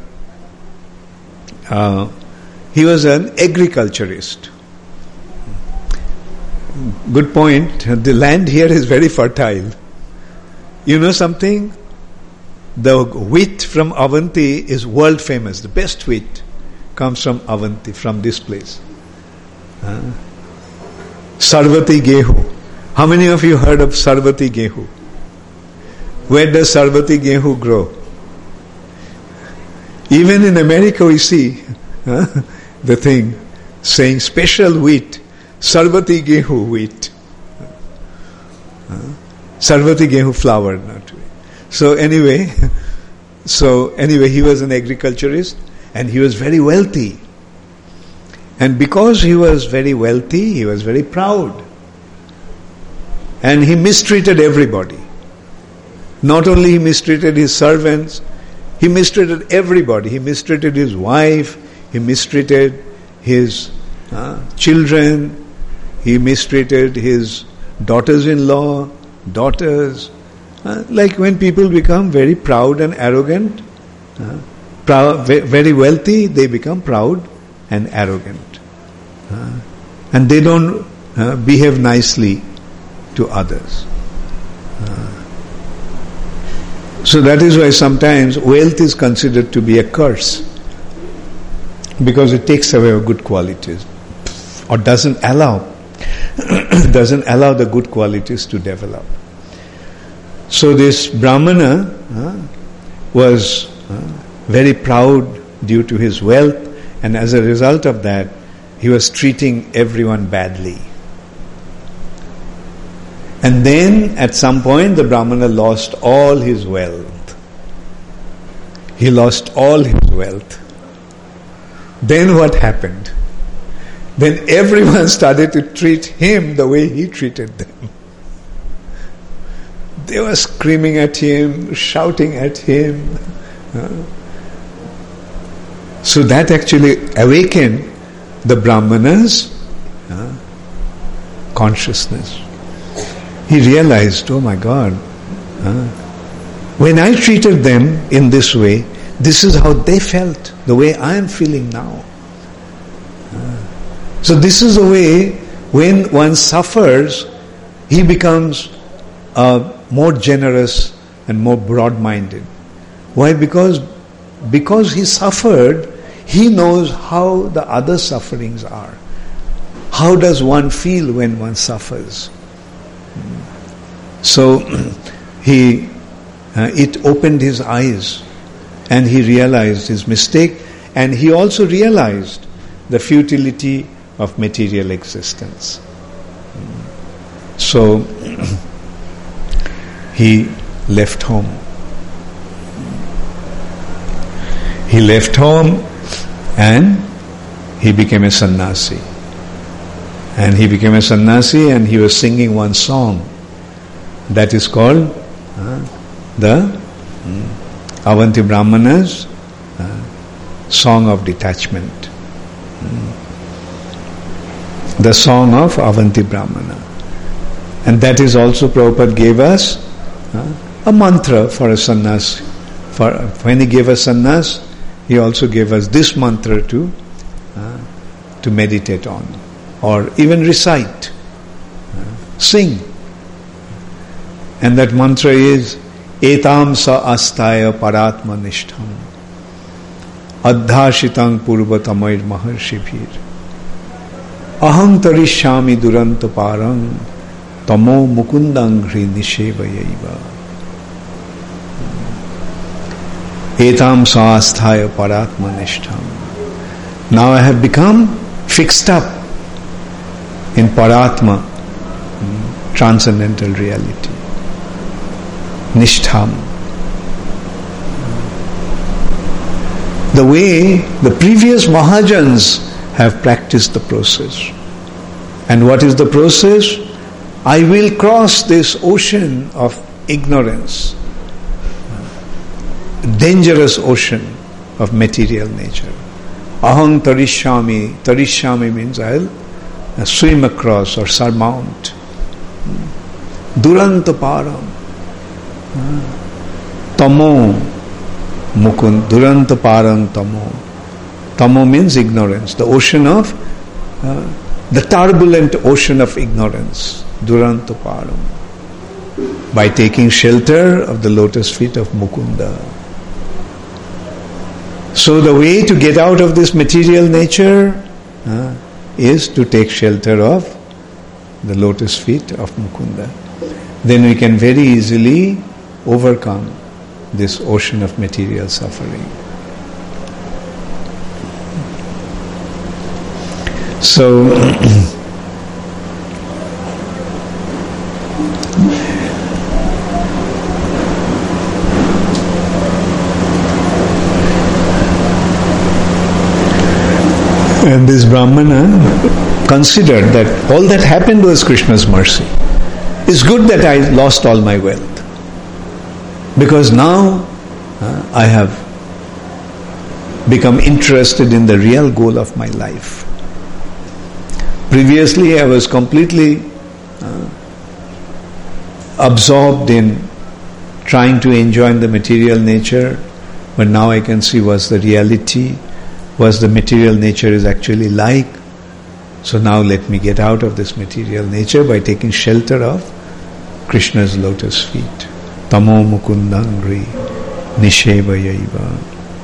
he was an agriculturist. Good point. The land here is very fertile. You know something? The wheat from Avanti is world famous. The best wheat comes from Avanti, from this place. Sarvati Gehu. How many of you heard of Sarvati Gehu? Where does Sarvati Gehu grow? Even in America we see the thing saying special wheat, Sarvati Gehu wheat. Sarvati Gehu flour, not wheat. So anyway, he was an agriculturist and he was very wealthy. And because he was very wealthy, he was very proud. And he mistreated everybody. Not only he mistreated his servants, he mistreated everybody. He mistreated his wife, he mistreated his children, he mistreated his daughters-in-law, daughters. Like when people become very proud and arrogant, very wealthy, they become proud and arrogant. And they don't behave nicely to others. So that is why sometimes wealth is considered to be a curse, because it takes away good qualities or doesn't allow the good qualities to develop. So this Brahmana was very proud due to his wealth, and as a result of that, he was treating everyone badly. And then at some point the Brahmana lost all his wealth. He lost all his wealth. Then what happened? Then everyone started to treat him the way he treated them. They were screaming at him, shouting at him. So that actually awakened the Brahmana's consciousness. He realized, oh my God, when I treated them in this way, this is how they felt, the way I am feeling now. So this is the way, when one suffers, he becomes more generous and more broad-minded. Why? Because he suffered, he knows how the other sufferings are. How does one feel when one suffers? So it opened his eyes, and he realized his mistake, and he also realized the futility of material existence. So he left home. He left home and he became a sannyasi. And he became a sannyasi, and he was singing one song that is called the Avanti Brahmana's Song of Detachment. The Song of Avanti Brahmana. And that is also Prabhupada gave us a mantra for a sannyas. When he gave us sannyas, he also gave us this mantra to meditate on, or even recite, sing. And that mantra is Etam sa astaya paratma nishtham adhashitang purvatamair maharshibhir aham tarishyami duranta parang tamo mukundangri nishevayaiva. Etam sa asthaya paratma nishtham. Now I have become fixed up in Paratma, transcendental reality. Nishtham. The way the previous Mahajans have practiced the process. And what is the process? I will cross this ocean of ignorance, dangerous ocean of material nature. Aham tarishyami. Tarishyami means I'll swim across or surmount. Duranta param. Tamo mukund. Duranta param tamo. Tamo means ignorance. The ocean of, the turbulent ocean of ignorance. Duranta param. By taking shelter of the lotus feet of Mukunda. So the way to get out of this material nature is to take shelter of the lotus feet of Mukunda. Then we can very easily overcome this ocean of material suffering. So and this Brahmana considered that all that happened was Krishna's mercy. It's good that I lost all my wealth, because now I have become interested in the real goal of my life. Previously I was completely absorbed in trying to enjoy the material nature, but now I can see what's the reality, what the material nature is actually like. So now let me get out of this material nature by taking shelter of Krishna's lotus feet. Tamo mukundangri nishevayaiva.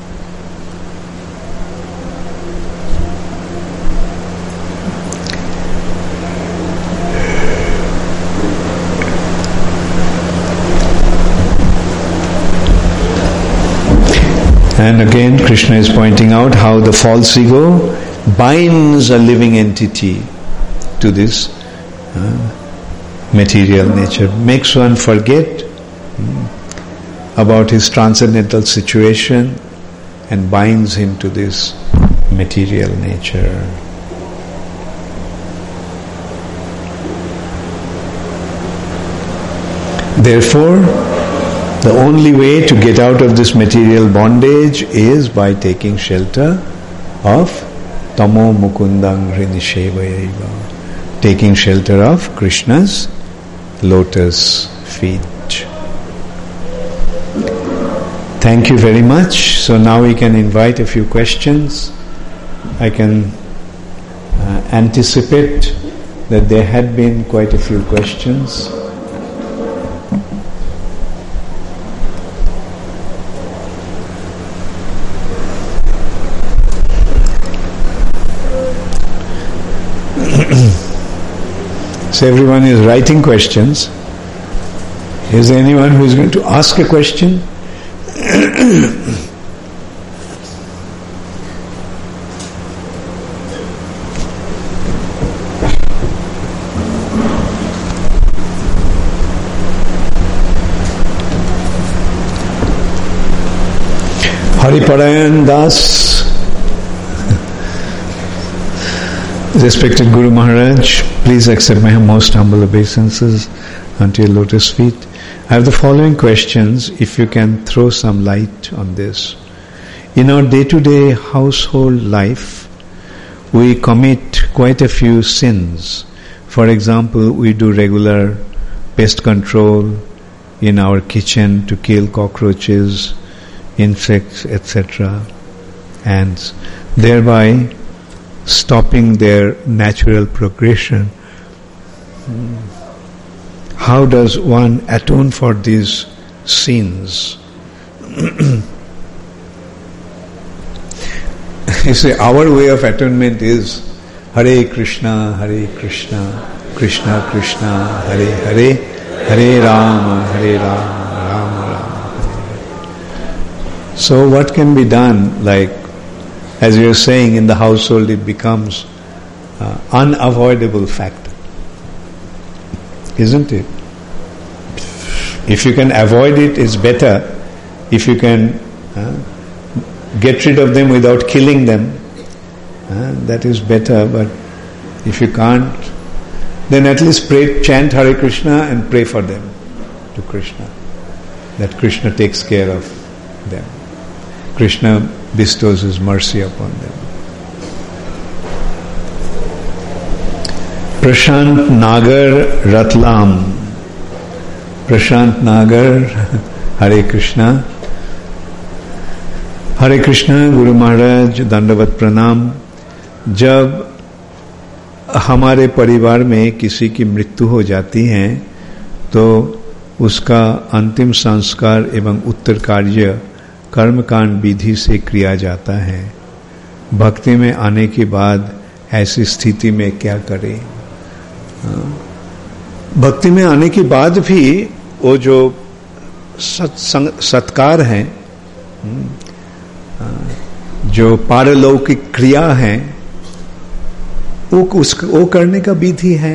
And again, Krishna is pointing out how the false ego binds a living entity to this material nature, makes one forget about his transcendental situation and binds him to this material nature. Therefore, the only way to get out of this material bondage is by taking shelter of Tamo Mukundang Hrinishevayaiva, taking shelter of Krishna's lotus feet. Thank you very much. So now we can invite a few questions. I can anticipate that there had been quite a few questions. So everyone is writing questions. Is there anyone who is going to ask a question? Hariparayan Das. Respected Guru Maharaj, please accept my most humble obeisances unto your lotus feet. I have the following questions, if you can throw some light on this. In our day-to-day household life, we commit quite a few sins. For example, we do regular pest control in our kitchen to kill cockroaches, insects, etc., and thereby stopping their natural progression. How does one atone for these sins? You see, our way of atonement is Hare Krishna, Krishna Krishna, Hare Hare, Hare Rama, Rama Rama, Hare Hare. So what can be done? Like, as you are saying, in the household it becomes unavoidable fact, isn't it? If you can avoid it, it's better. If you can get rid of them without killing them, that is better. But if you can't, then at least chant Hare Krishna and pray for them to Krishna, that Krishna takes care of them. Krishna bestows His mercy upon them. Prashant Nagar Ratlam. प्रशांत नागर, हरे कृष्णा। हरे कृष्णा गुरु महाराज, दंडवत प्रणाम। जब हमारे परिवार में किसी की मृत्यु हो जाती है तो उसका अंतिम संस्कार एवं उत्तर कार्य कर्मकांड विधि से किया जाता है। भक्ति में आने के बाद ऐसी स्थिति में क्या करें? भक्ति में आने के बाद भी वो जो सत्कार है, जो पारलौकिक क्रिया है, वो करने का विधि है।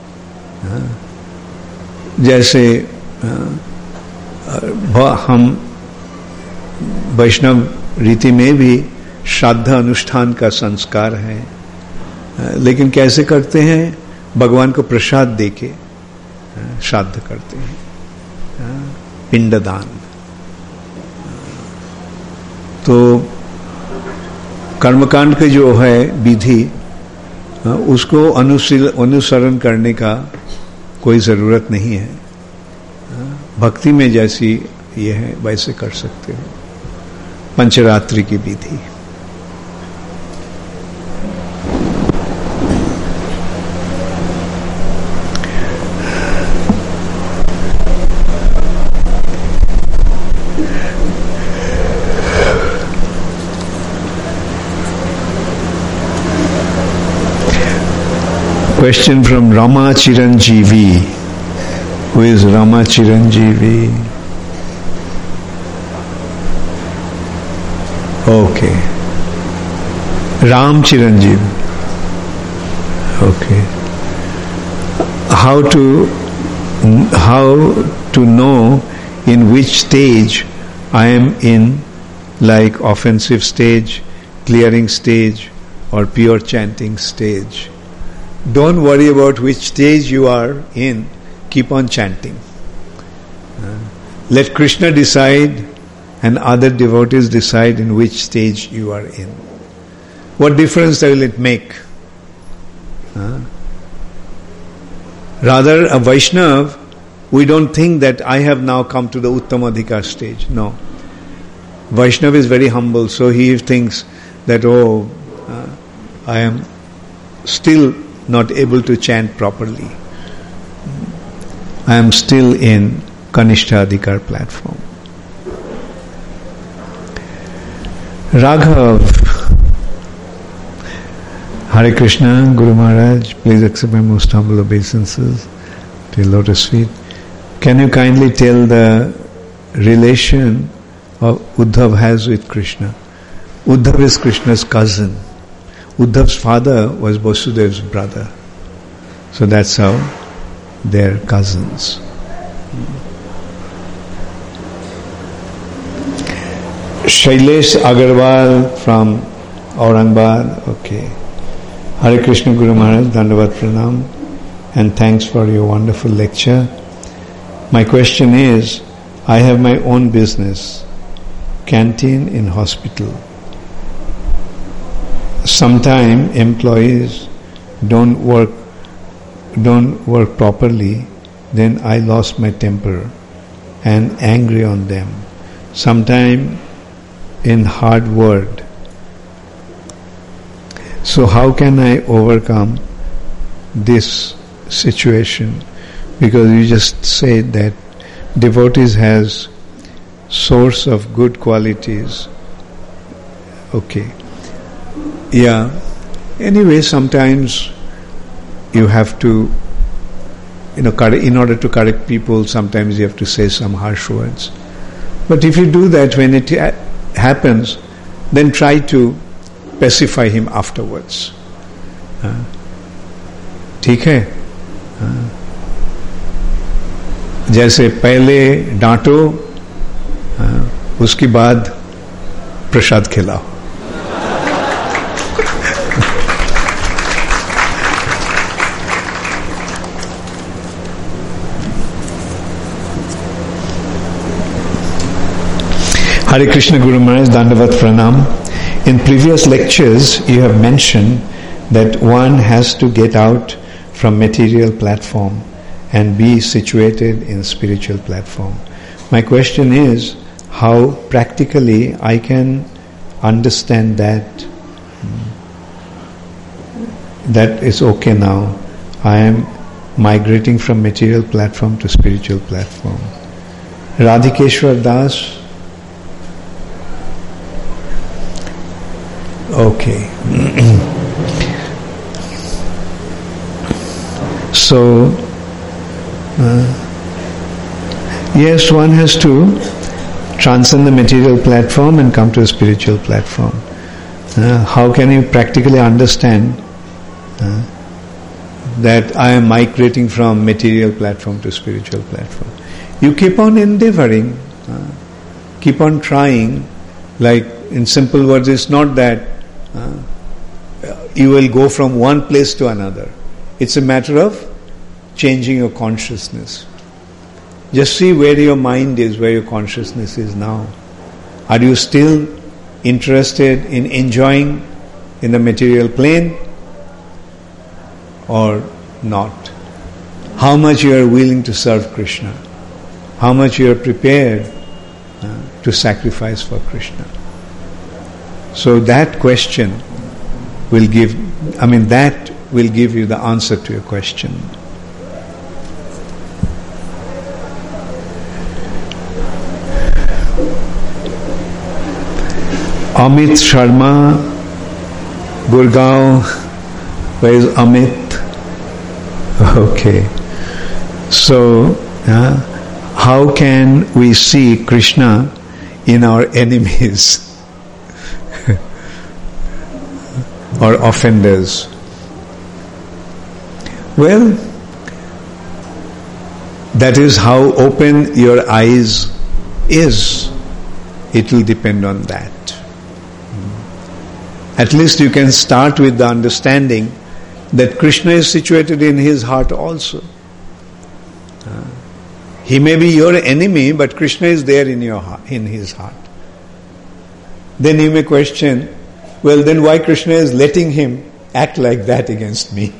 जैसे हम वैष्णव रीति में भी श्राद्ध अनुष्ठान का संस्कार है, लेकिन कैसे करते हैं? भगवान को प्रसाद देके श्राद्ध करते हैं, पिंडदान। तो कर्मकांड के जो है विधि, उसको अनुसरण करने का कोई जरूरत नहीं है। भक्ति में जैसी ये है वैसे कर सकते हो। पंचरात्रि की विधि। Question from Rama Chiranjeevi. Who is Rama Chiranjeevi? Okay. Ram Chiranjeevi. Okay. How to know in which stage I am in, like offensive stage, clearing stage, or pure chanting stage? Don't worry about which stage you are in. Keep on chanting. Let Krishna decide and other devotees decide in which stage you are in. What difference will it make? Rather, a Vaishnav, we don't think that I have now come to the Uttamadhikar stage. No. Vaishnav is very humble, so he thinks that, I am still not able to chant properly. I am still in Kanishtha platform. Raghav. Hare Krishna, Guru Maharaj, please accept my most humble obeisances to your lotus feet. Can you kindly tell the relation of Uddhav has with Krishna? Uddhav is Krishna's cousin. Uddhav's father was Vasudev's brother. So that's how they're cousins. Shailesh Agarwal from Aurangabad. Okay. Hare Krishna Guru Maharaj, Dandavat Pranam, and thanks for your wonderful lecture. My question is, I have my own business, canteen in hospital. Sometimes employees don't work properly, then I lost my temper and angry on them. Sometimes in hard word. So how can I overcome this situation? Because you just said that devotees has source of good qualities. Okay. Yeah. Anyway, sometimes you have to, in order to correct people, sometimes you have to say some harsh words. But if you do that when it happens, then try to pacify him afterwards. ठीक है? जैसे पहले डांटो, उसके बाद प्रसाद खिलाओ. Hare Krishna Guru Maharaj, Dandavat Pranam. In previous lectures, you have mentioned that one has to get out from material platform and be situated in spiritual platform. My question is how practically I can understand that is okay now. I am migrating from material platform to spiritual platform. Radhikeshwar Das. Okay. So, yes, one has to transcend the material platform and come to a spiritual platform. How can you practically understand that I am migrating from material platform to spiritual platform? You keep on endeavoring, keep on trying. Like in simple words, it's not that you will go from one place to another. It's a matter of changing your consciousness. Just see where your mind is, where your consciousness is now. Are you still interested in enjoying in the material plane or not? How much you are willing to serve Krishna? How much you are prepared to sacrifice for Krishna? So that question will give you the answer to your question. Amit Sharma, Gurgaon. Where is Amit? Okay. So, how can we see Krishna in our enemies or offenders? Well, that is how open your eyes is. It will depend on that. At least you can start with the understanding that Krishna is situated in his heart also. He may be your enemy, but Krishna is there in your heart, in his heart. Then you may question, well, then why Krishna is letting him act like that against me?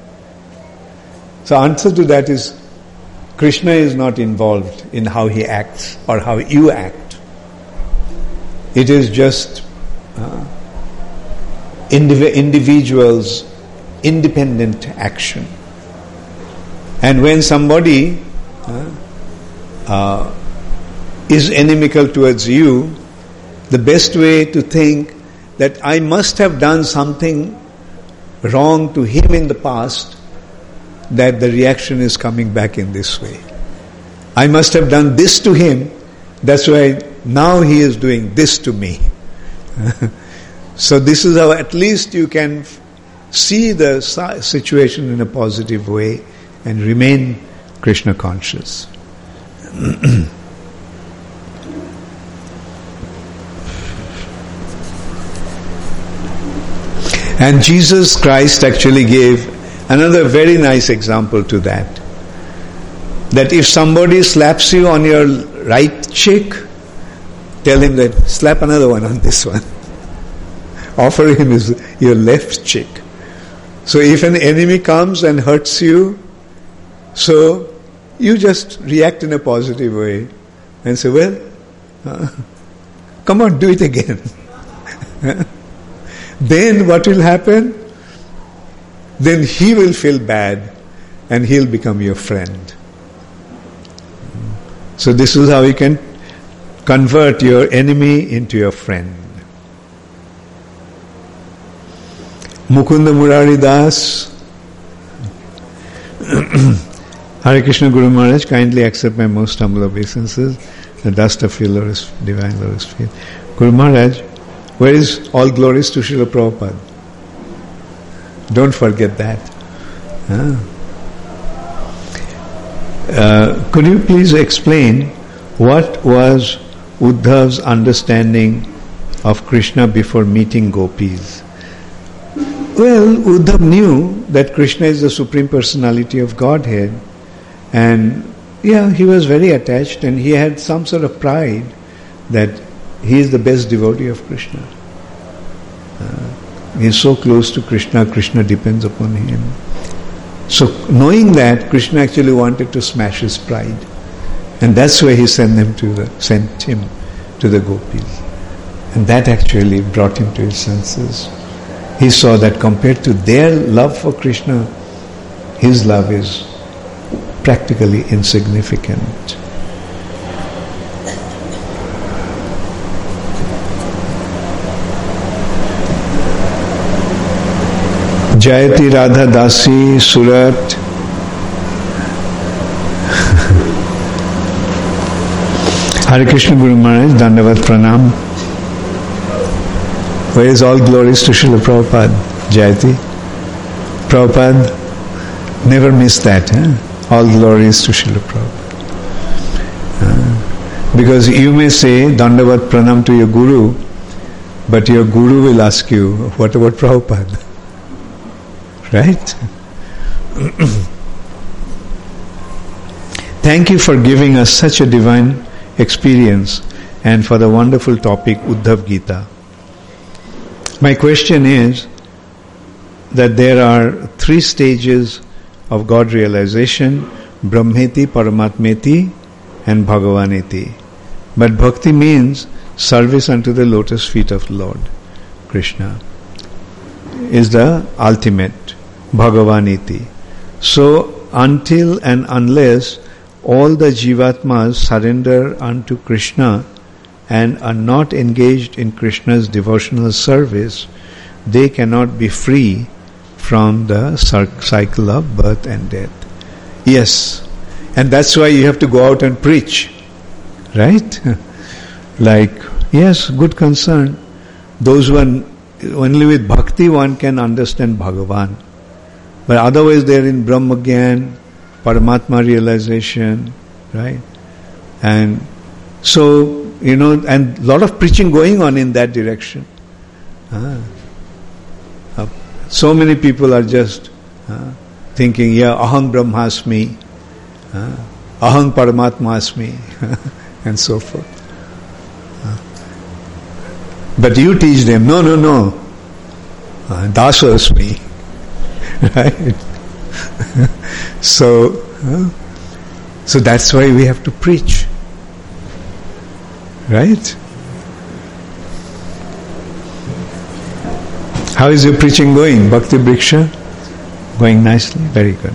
So answer to that is, Krishna is not involved in how he acts or how you act. It is just individuals' independent action. And when somebody is inimical towards you, the best way to think that I must have done something wrong to him in the past, that the reaction is coming back in this way. I must have done this to him, that's why now he is doing this to me. So this is how at least you can see the situation in a positive way and remain Krishna conscious. And Jesus Christ actually gave another very nice example to that. That if somebody slaps you on your right cheek, tell him that slap another one on this one. Offer him your left cheek. So if an enemy comes and hurts you, so you just react in a positive way and say, well, come on, do it again. Then what will happen? Then he will feel bad and he'll become your friend. So this is how you can convert your enemy into your friend. Mukunda Murari Das. Hare Krishna Guru Maharaj, kindly accept my most humble obeisances. The dust of your lotus, divine lotus feet. Guru Maharaj, where is all glories to Srila Prabhupada? Don't forget that. Could you please explain what was Uddhav's understanding of Krishna before meeting gopis? Well, Uddhav knew that Krishna is the Supreme Personality of Godhead, and he was very attached, and he had some sort of pride that he is the best devotee of Krishna. He is so close to Krishna, Krishna depends upon him. So knowing that, Krishna actually wanted to smash his pride. And that's why he sent him to the gopis. And that actually brought him to his senses. He saw that compared to their love for Krishna, his love is practically insignificant. Jayati Radha Dasi, Surat. Hare Krishna Guru Maharaj, Dandavat Pranam. Where is all glories to Srila Prabhupada? Jayati. Prabhupada, never miss that. All glories to Srila Prabhupada. Because you may say Dandavat Pranam to your Guru, but your Guru will ask you, what about Prabhupada? Right? Thank you for giving us such a divine experience and for the wonderful topic Uddhav Gita. My question is that there are 3 stages of God realization: Brahmeti, Paramatmeti and Bhagavaneti. But bhakti means service unto the lotus feet of Lord Krishna is the ultimate. Bhagavaniti. So until and unless all the jivatmas surrender unto Krishna and are not engaged in Krishna's devotional service, they cannot be free from the cycle of birth and death. Yes, and that's why you have to go out and preach, right? Like, yes, good concern. Those one, only with bhakti one can understand Bhagavan. But otherwise they are in Brahma Gyan, Paramatma realization, right? And so, and a lot of preaching going on in that direction. So many people are just thinking, Aham Brahmasmi, Aham Paramatmasmi, and so forth. But you teach them, no, Dasasmi. Right? So that's why we have to preach. Right? How is your preaching going? Bhakti Briksha? Going nicely? Very good.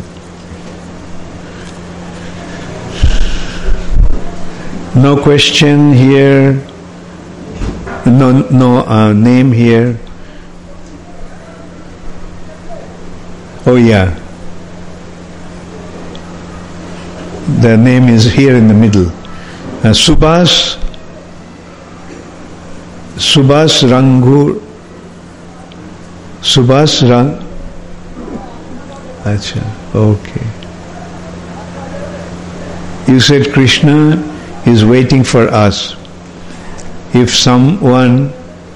No question here. No name here. Oh yeah. The name is here in the middle. Subhas Rang. Acha, okay. You said Krishna is waiting for us. If someone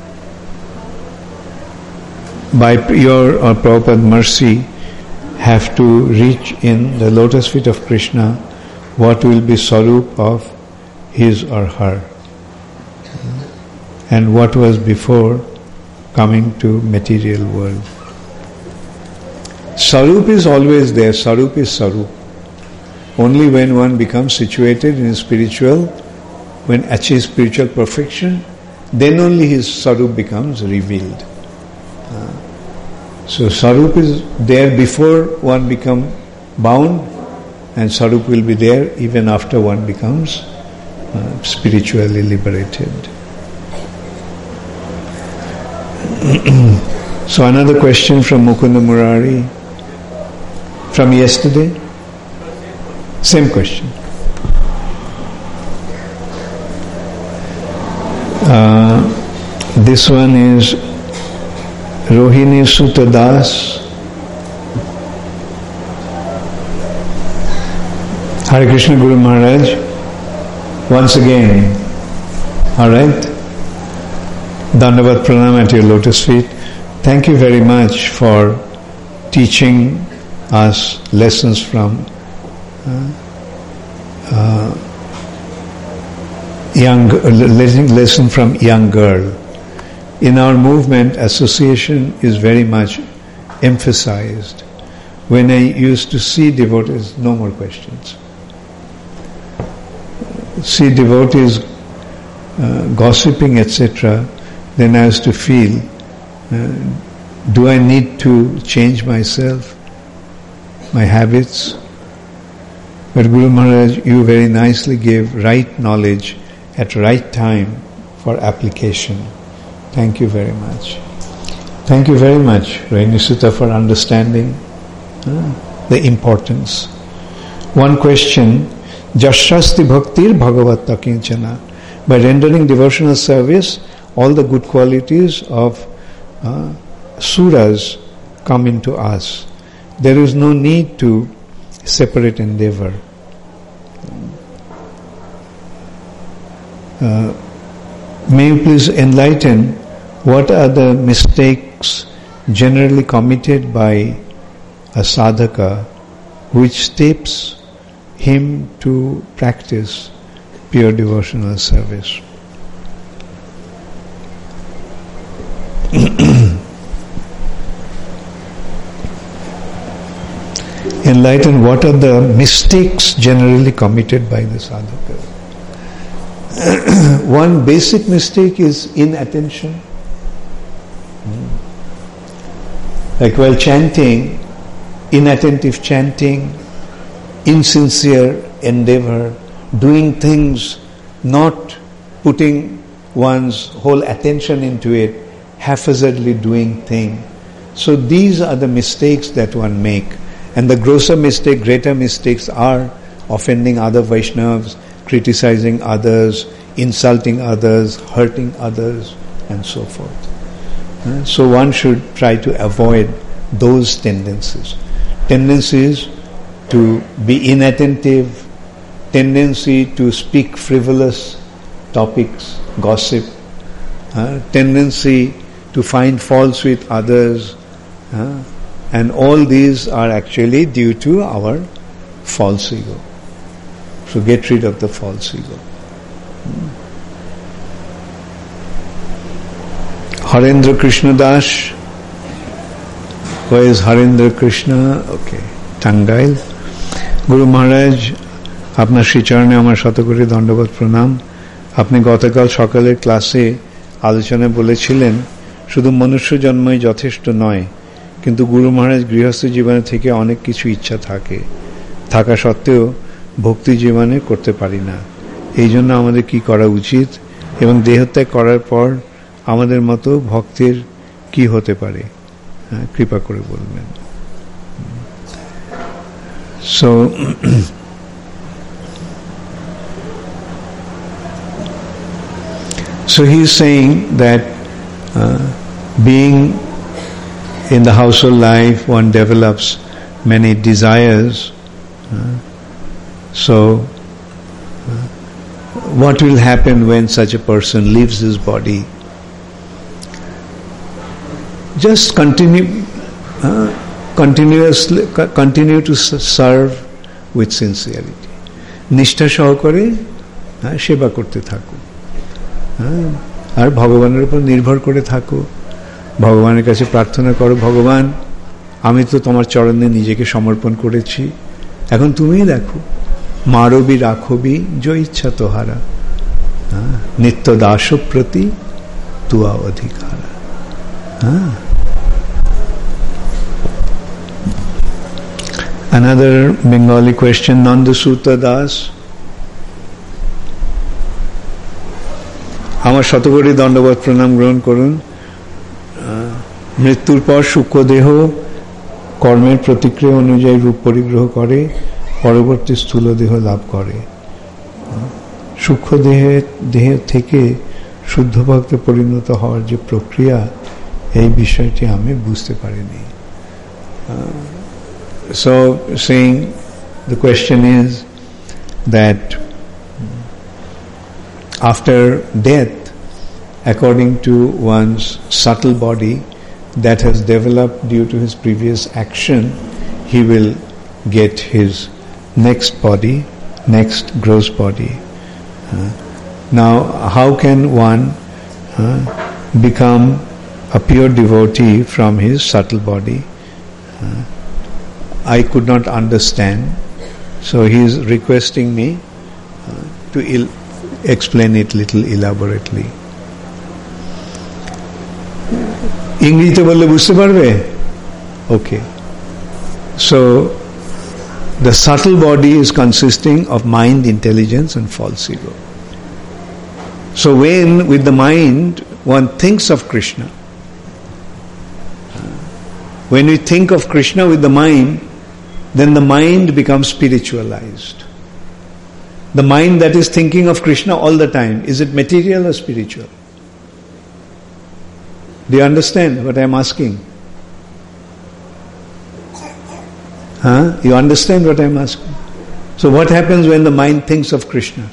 by your or Prabhupada mercy have to reach in the lotus feet of Krishna, what will be Sarup of his or her? And what was before coming to material world? Sarup is always there. Sarup is Sarup. Only when one becomes situated in spiritual, when achieves spiritual perfection, then only his Sarup becomes revealed. So Sarup is there before one become bound, and Sarup will be there even after one becomes spiritually liberated. So another question from Mukunda Murari from yesterday. Same question. This one is Rohini Sutta Das. Hare Krishna Guru Maharaj. Once again, alright? Dandavat Pranam at your lotus feet. Thank you very much for teaching us lessons from lesson from young girl. In our movement, association is very much emphasized. when I used to see devotees, no more questions. See devotees gossiping, etc., then I used to feel, do I need to change myself, my habits? But Guru Maharaj, you very nicely gave right knowledge at right time for application. Thank you very much. Thank you very much, Rohini Sutta, for understanding the importance. One question, Jashasti Bhaktir Bhagavatta Kinchana. By rendering devotional service, all the good qualities of suras come into us. There is no need to separate endeavor. May you please enlighten what are the mistakes generally committed by a sadhaka which steps him to practice pure devotional service. Enlighten what are the mistakes generally committed by the sadhaka. One basic mistake is inattention. Like while chanting, inattentive chanting, insincere endeavor, doing things, not putting one's whole attention into it, haphazardly doing thing. So these are the mistakes that one make. And the grosser mistake, greater mistakes are offending other Vaishnavas, criticizing others, insulting others, hurting others, and so forth. So one should try to avoid those tendencies. Tendencies to be inattentive, tendency to speak frivolous topics, gossip, tendency to find faults with others, and all these are actually due to our false ego. So get rid of the false ego. Harendra Krishna Das. Where is Harendra Krishna? Okay, Tangail. Guru Maharaj, আপনার শ্রীচরণে আমার শতকোটি দণ্ডবোধ প্রণাম। আপনি গতকাল সকালের ক্লাসে আলোচনায় বলেছিলেন শুধু মনুষ্য জন্মই যথেষ্ট নয়, কিন্তু গুরু মহারাজ গৃহস্থ জীবনে থেকে অনেক কিছু ইচ্ছা থাকা সত্ত্বেও ভক্তি জীবনে করতে পারি না। এই জন্য আমাদের কি করা উচিত এবং দেহত্যাগ করার পর আমাদের মতো ভক্তের কি হতে পারে, কৃপা করে বলবেন। So he is saying that being in the household life, one develops many desires. So what will happen when such a person leaves his body? Just continue to serve with sincerity. নিষ্ঠা সহকারে সেবা করতে থাকো, আর ভগবানের উপর নির্ভর করে থাকো। ভগবানের কাছে প্রার্থনা করো, ভগবান আমি তো তোমার চরণে নিজেকে সমর্পণ করেছি, এখন তুমিই দেখো, মারবি রাখবি যো ইচ্ছা তোহারা, নিত্য দাস প্রতি Tuya অধিকারা। Another Bengali question, Nanda Sutta Das. আমার শতকোটি দণ্ডবোধ প্রণাম গ্রহণ করুন। মৃত্যুর পর সূক্ষ্ম দেহ কর্মের প্রতিক্রিয়া অনুযায়ী রূপ পরিগ্রহ করে, পরবর্তী স্থূল দেহ লাভ করে। সূক্ষ্ম দেহ থেকে শুদ্ধ ভক্তে পরিণত হওয়ার যে প্রক্রিয়া, এই বিষয়টি আমি বুঝতে পারিনি। So saying, the question is that after death, according to one's subtle body that has developed due to his previous action, he will get his next body, next gross body. Now, how can one become a pure devotee from his subtle body? I could not understand. So he is requesting me to explain it little elaborately. ইংরেজিতে বললে বুঝতে পারবে? Okay. So the subtle body is consisting of mind, intelligence and false ego. So when with the mind one thinks of Krishna, when we think of Krishna with the mind, then the mind becomes spiritualized. The mind that is thinking of Krishna all the time, is it material or spiritual? Do you understand what I am asking? You understand what I am asking? So what happens when the mind thinks of Krishna?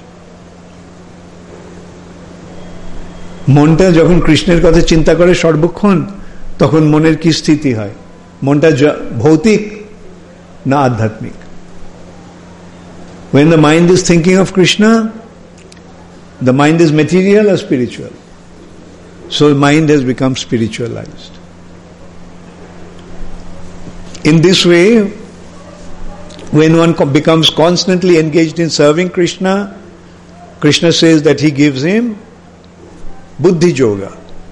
মনটা যখন কৃষ্ণের কথা চিন্তা করে সর্বক্ষণ, তখন মনের কি স্থিতি হয়? মনটা ভৌতিক না আধ্যাত্মিক? When the mind is thinking of Krishna, the mind is material or spiritual? So the mind has become spiritualized. In this way, when one becomes constantly engaged in serving Krishna, Krishna says that he gives him Buddhi Yoga.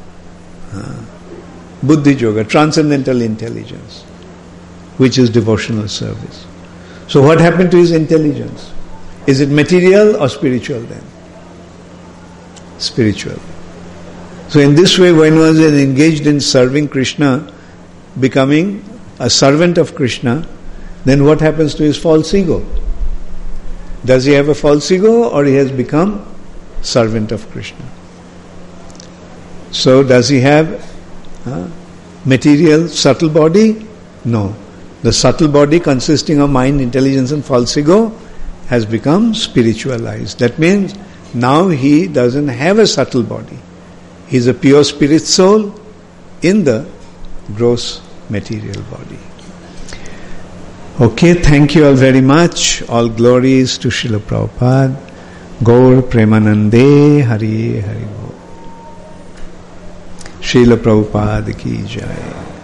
Buddhi Yoga, transcendental intelligence, which is devotional service. So what happened to his intelligence? Is it material or spiritual then? Spiritual. So in this way, when one is engaged in serving Krishna, becoming a servant of Krishna, then what happens to his false ego? Does he have a false ego or he has become servant of Krishna? So does he have material subtle body? No. The subtle body consisting of mind, intelligence and false ego has become spiritualized. That means now he doesn't have a subtle body. He is a pure spirit soul in the gross material body. Okay, thank you all very much. All glories to Srila Prabhupada. Gaur Premanande Hari Hari Bo. Srila Prabhupada ki jai.